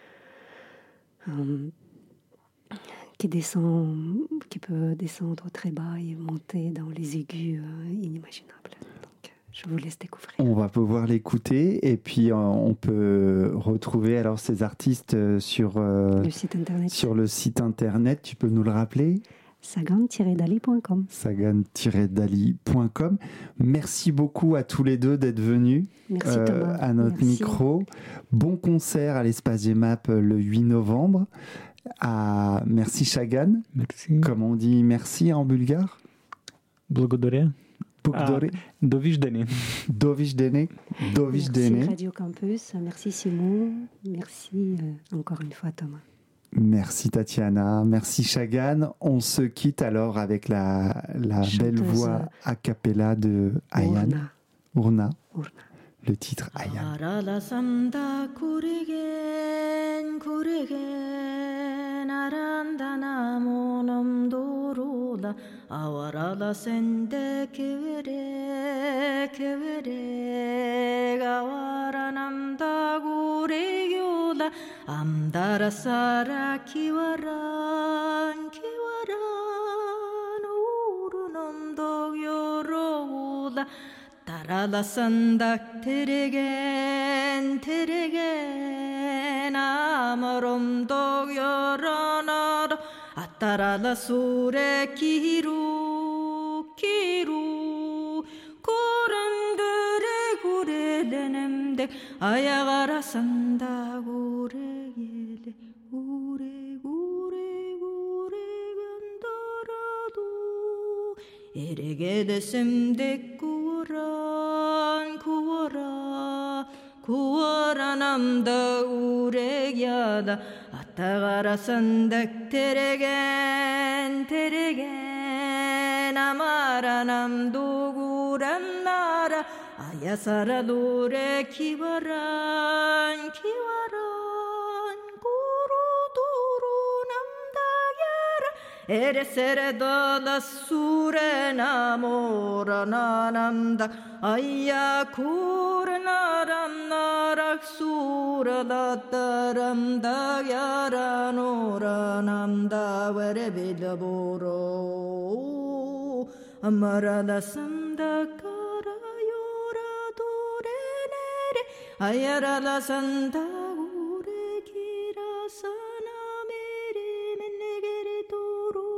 euh, qui descend, qui peut descendre très bas et monter dans les aigus euh, inimaginables. Je vous laisse découvrir. On va pouvoir l'écouter et puis euh, on peut retrouver alors ces artistes sur, euh, le site internet. sur le site internet. Tu peux nous le rappeler ? sagan tiret dali point com. sagan tiret dali point com. Merci beaucoup à tous les deux d'être venus Merci, euh, à notre Merci. micro. Bon concert à l'Espace Gemap le huit novembre. À... Merci Chagall. Merci. Comment on dit merci en bulgare ? Благодаря. Ah, Dovijdene. Dovijdene. Dovijdene. Merci Radio Campus, merci Simon, merci euh, encore une fois Thomas. Merci Tatiana, merci Chagall. On se quitte alors avec la, la belle voix a cappella de Ayan. Urna. Urna. Urna. Le titre Ayan. Awarala sende kevere kevere gawara namda gure yola amdara sara kiwaran kiwaran uru namda yorola tarala sandak teregen teregen amarom dog yoranara Atarala sure kiru kiru korandere gure denemde ayagara sanda gure gele gure gure gure gandaradu erege desemde kuran kuara kuara namda ure gyada Tagara sandak teregen teregen amara nam duguram nara ayasara dure kiwaran kiwaran guru duru nam dagyara eresere dala sure namora nanam da ayya kur naram narak sura dataram da yara nora nam da vere bidaboro amara da sanda kara yora dore nere ayara da sanda ure kira sana mere menegere turu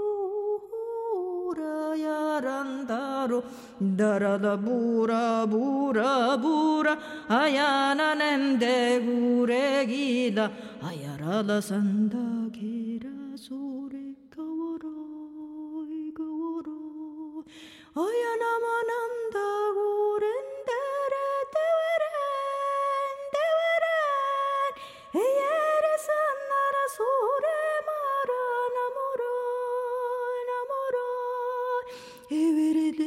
yarandaro darada bura bura bura ayana nemde gure gida ayarada sanda kera sore kawara kawara ayana mananda gure ndere tevere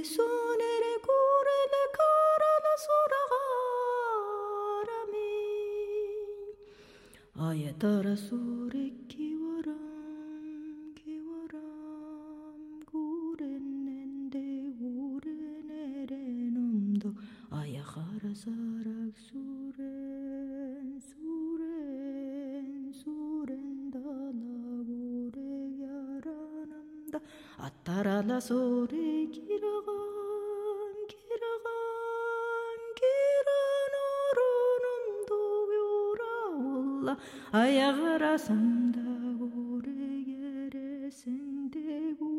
sonere cure le cara la soragara mi ayetara sore ki waram ki waram gurenende gurenere nomdo ayahara sarak suren suren suren dala gure yaranamda attara la sore kiragan kiragan kiranoronomdo yoraulla ayagara sanda gure yere sendegu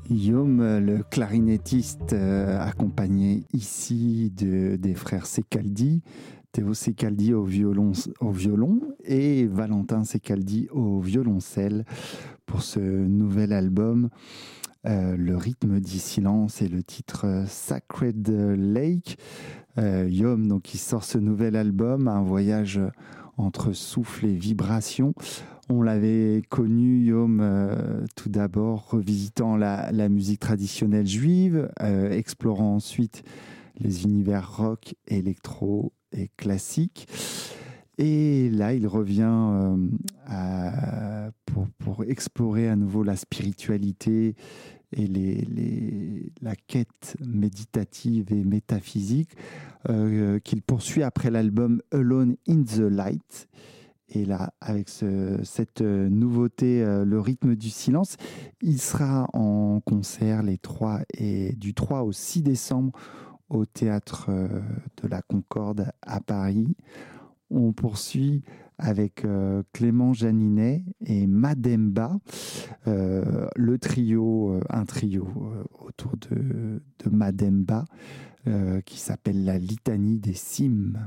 Yom, le clarinettiste euh, accompagné ici de, des frères Secaldi, Théo Secaldi au violon, au violon et Valentin Secaldi au violoncelle pour ce nouvel album. Euh, le rythme du silence et le titre euh, Sacred Lake. Euh, Yom, donc, il sort ce nouvel album, un voyage entre souffle et vibration. On l'avait connu, Yom, euh, tout d'abord revisitant la, la musique traditionnelle juive, euh, explorant ensuite les univers rock, électro et classique. Et là, il revient euh, à, pour, pour explorer à nouveau la spiritualité et les, les, la quête méditative et métaphysique euh, qu'il poursuit après l'album Alone in the Light. Et là, avec ce, cette nouveauté, euh, le rythme du silence, il sera en concert les trois et, du trois au six décembre au Théâtre euh, de la Concorde à Paris. On poursuit avec euh, Clément Janinet et Mademba, euh, le trio, euh, un trio euh, autour de, de Mademba euh, qui s'appelle la Litanie des Cimes.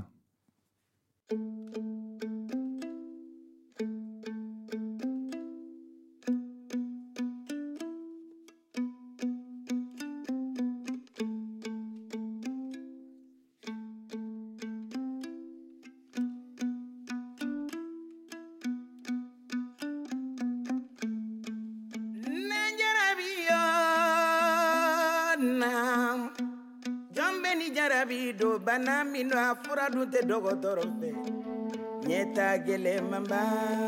Bana mino afura dute dogotoro fe nyeta gele mamba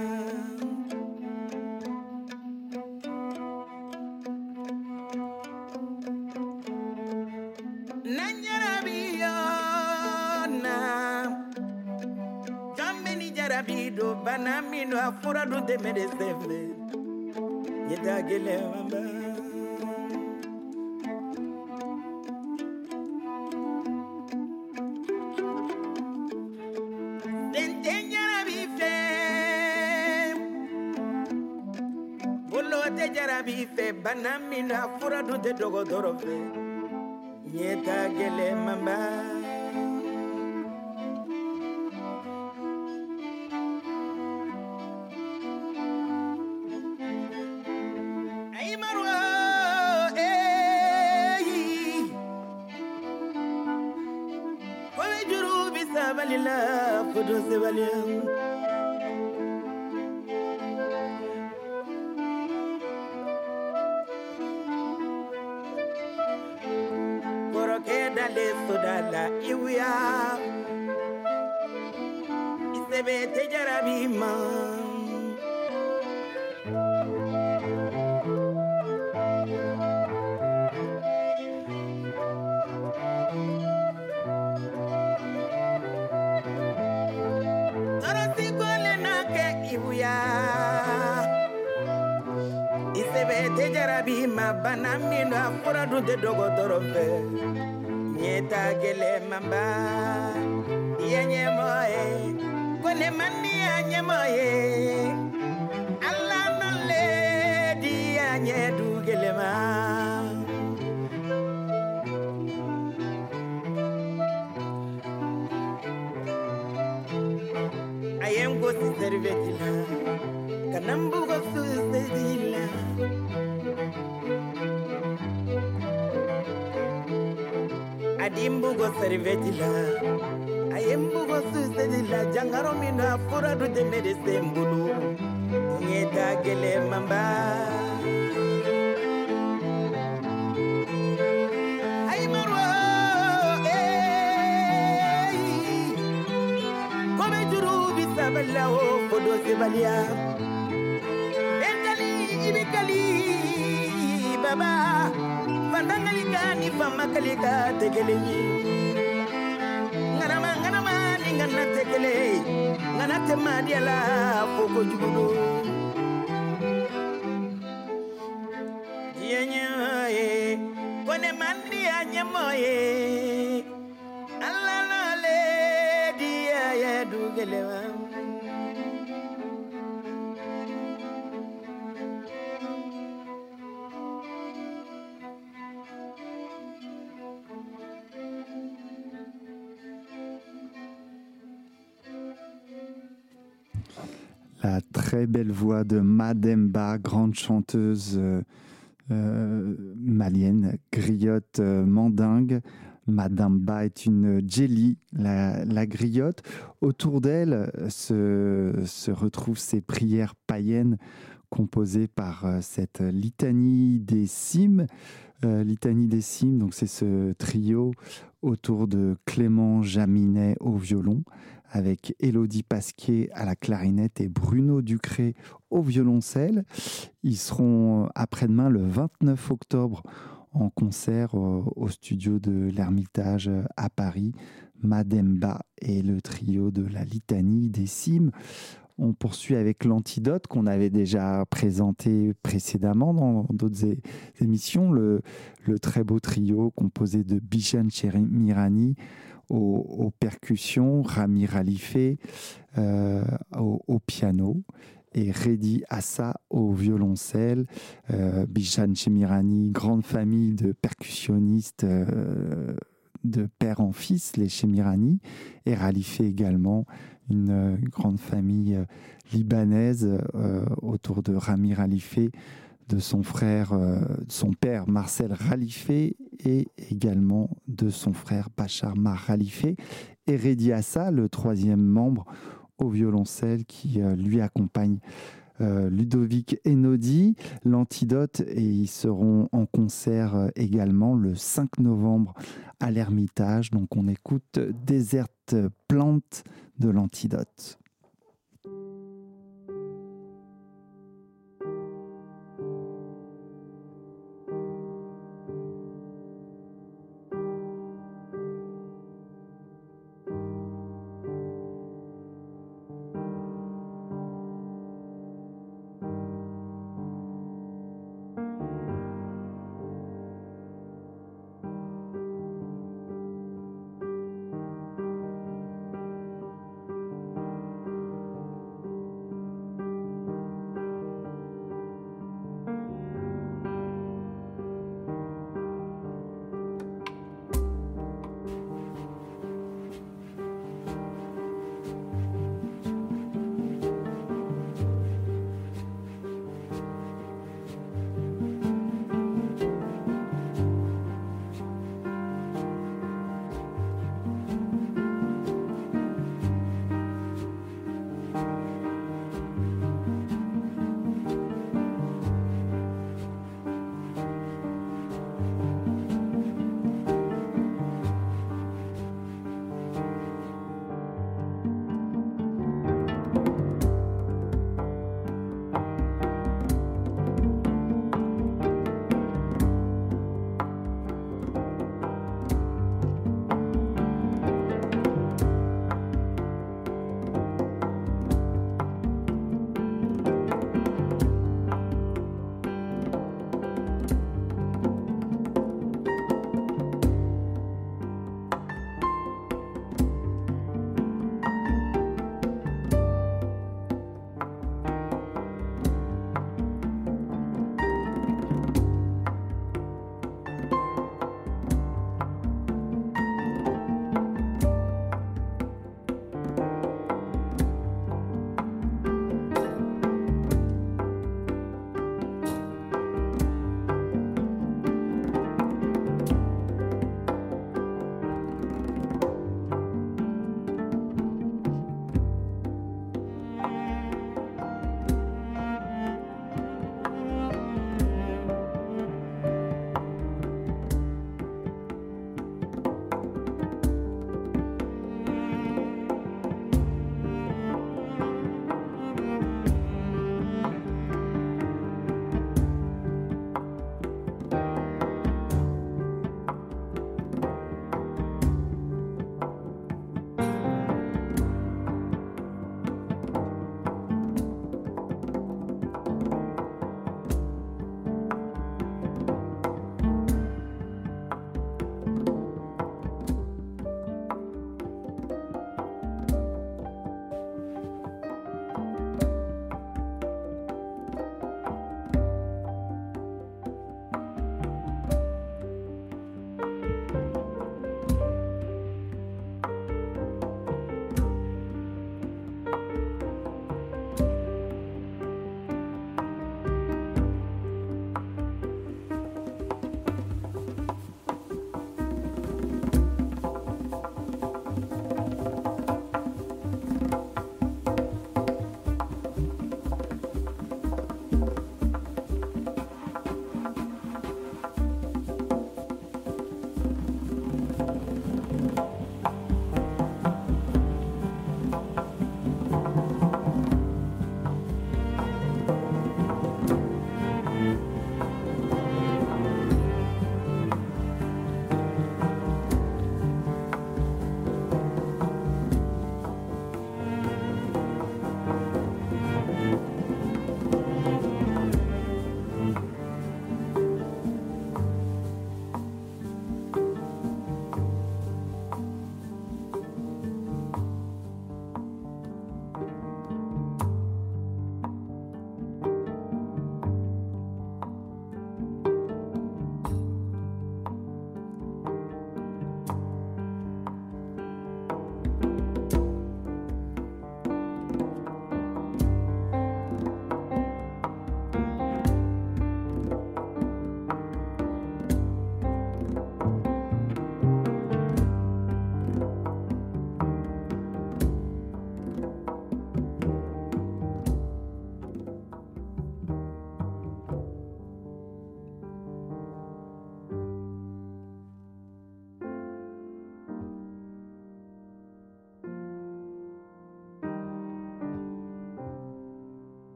nanjarabiyo na jambe ni jarabido bana mino afura dute medese fe nyeta gele mamba Bife banamina fura dute dogodoro fe nyeta gele mamba ay marwa eh kowe juru bisabalila fudu sebalia le sodala iwya isebe te jarabima tarasi gole na ke iwya isebe te jarabima banamino afura dute dogodoro fe nyeta gele mamba yenye moye kone mani yenye moye alla nole di yenye du gele ma ayem go si servetila kanambu go su sedila adimbugo servetila ayembugo susedila jangaro mina fura du de medese mbulu nyeta gele mamba ay marwa eh kome juru bisabala o fodo sebalia entali ibikali baba Fandangalika ni famakalika tekeleni Nganama nganama ni ngana tekele Ngana temadi ala foko jugudu Yenye ye Kone mandi anyemo ye Alla lole diya ya dugelewa La très belle voix de Mademba, grande chanteuse euh, euh, malienne, griotte euh, mandingue. Mademba est une djeli, la, la griotte. Autour d'elle se, se retrouvent ces prières païennes composées par euh, cette litanie des cimes. Euh, litanie des cimes, donc c'est ce trio autour de Clément Jaminet au violon, avec Élodie Pasquier à la clarinette et Bruno Ducré au violoncelle. Ils seront après-demain le vingt-neuf octobre en concert au, au studio de l'Ermitage à Paris. Mademba et le trio de la litanie des cimes. On poursuit avec l'Antidote qu'on avait déjà présenté précédemment dans d'autres é- émissions, le, le très beau trio composé de Bijan Chemirani aux, aux percussions, Rami Ralifé euh, au, au piano et Redi Assa au violoncelle. Euh, Bijan Chemirani, grande famille de percussionnistes euh, de père en fils, les Chemirani, et Ralifé également, une euh, grande famille euh, libanaise euh, autour de Rami Ralifé, de son frère, euh, son père Marcel Ralifé et également de son frère Bachar Mar Ralifé, et Redi Assa, le troisième membre au violoncelle qui euh, lui accompagne euh, Ludovic Einaudi. L'Antidote, et ils seront en concert euh, également le cinq novembre à l'Ermitage. Donc on écoute Desert Plant de l'Antidote.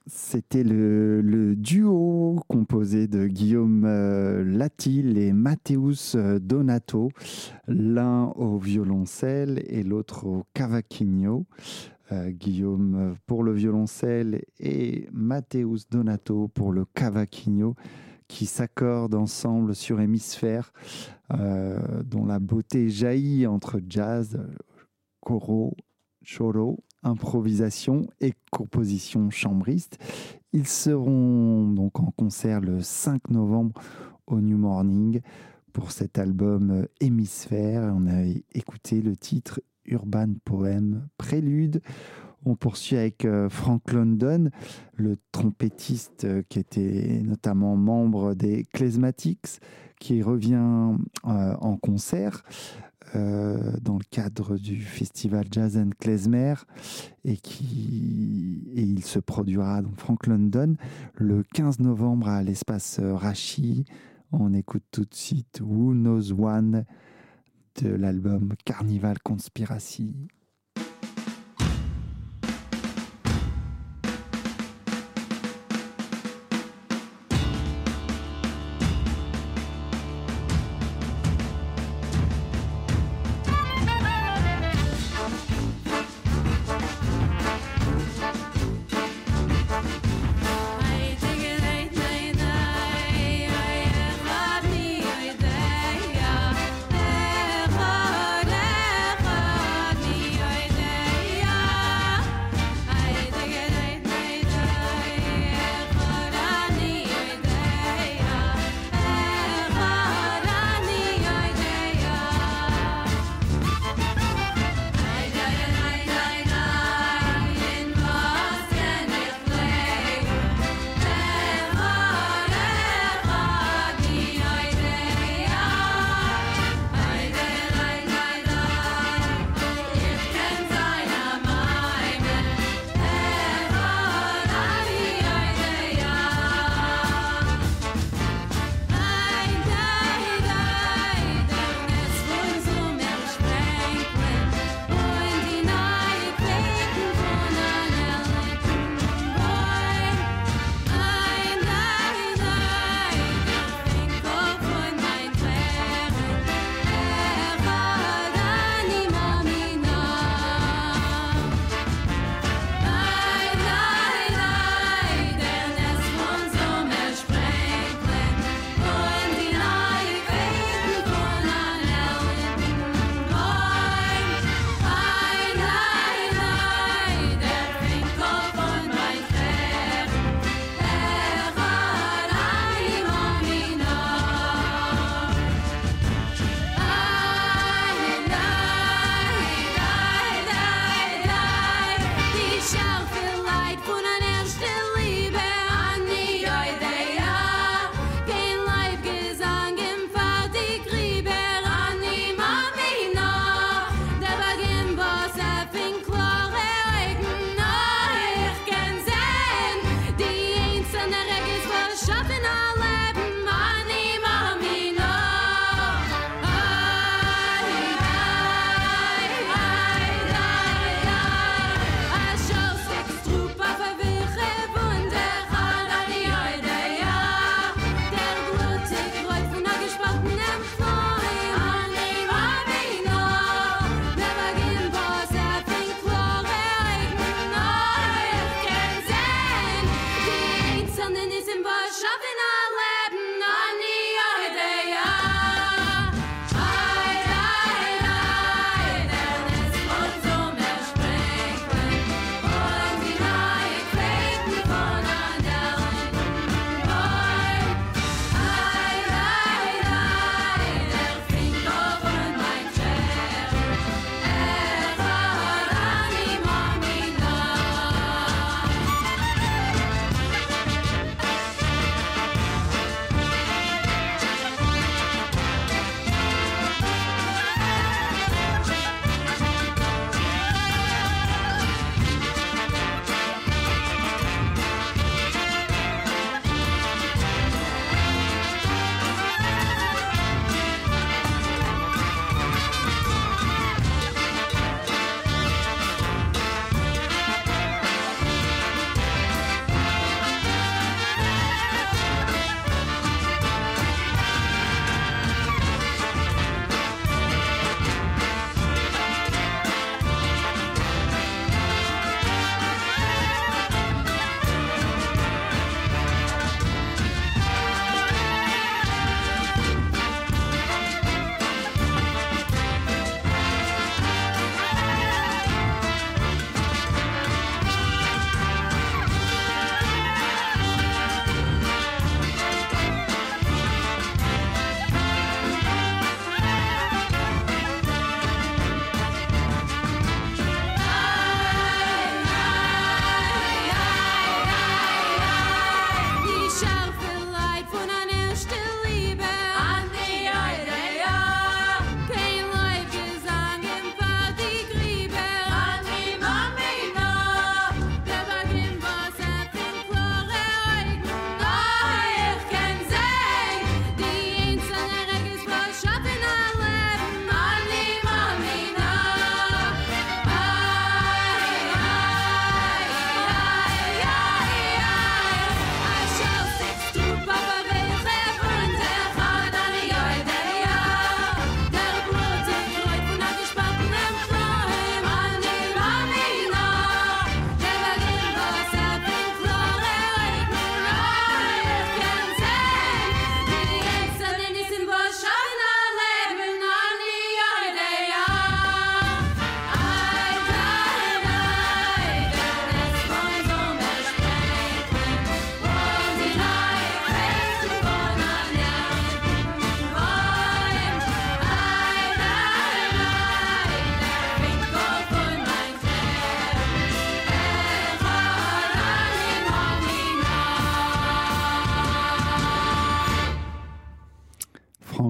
C'était le, le duo composé de Guillaume euh, Latil et Mateusz Donato, l'un au violoncelle et l'autre au cavaquinho. Euh, Guillaume pour le violoncelle et Mateusz Donato pour le cavaquinho, qui s'accordent ensemble sur Hémisphère, euh, dont la beauté jaillit entre jazz, coro, choro, improvisation et composition chambriste. Ils seront donc en concert le cinq novembre au New Morning pour cet album Hémisphère. On a écouté le titre Urban Poem Prélude. On poursuit avec euh, Frank London, le trompettiste euh, qui était notamment membre des Klezmatics, qui revient euh, en concert euh, dans le cadre du festival Jazz and Klezmer, et, qui, et il se produira, donc Frank London, le quinze novembre à l'espace Rachi. On écoute tout de suite Who Knows One de l'album Carnival Conspiracy. Yeah.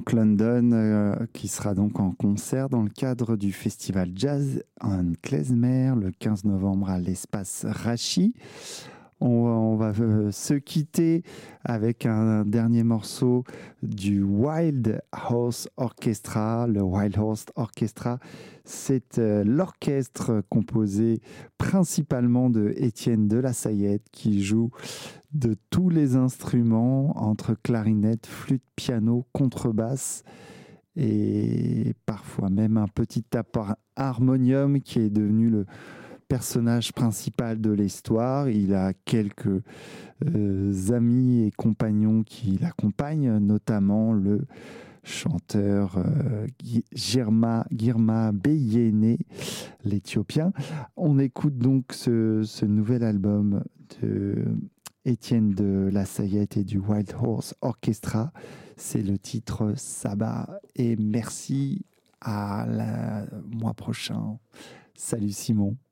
Frank London, euh, qui sera donc en concert dans le cadre du festival Jazz en Klezmer le quinze novembre à l'espace Rachi. On, on va euh, se quitter avec un, un dernier morceau du Wild Horse Orchestra. Le Wild Horse Orchestra, c'est euh, l'orchestre composé principalement de Étienne de la Sayette, qui joue de tous les instruments entre clarinette, flûte, piano, contrebasse et parfois même un petit apport harmonium qui est devenu le personnage principal de l'histoire. Il a quelques euh, amis et compagnons qui l'accompagnent, notamment le chanteur euh, Girma, Girma Beyene, l'Éthiopien. On écoute donc ce, ce nouvel album de Étienne de la Sayette et du Wild Horse Orchestra. C'est le titre Saba. Et merci, à le mois prochain. Salut Simon.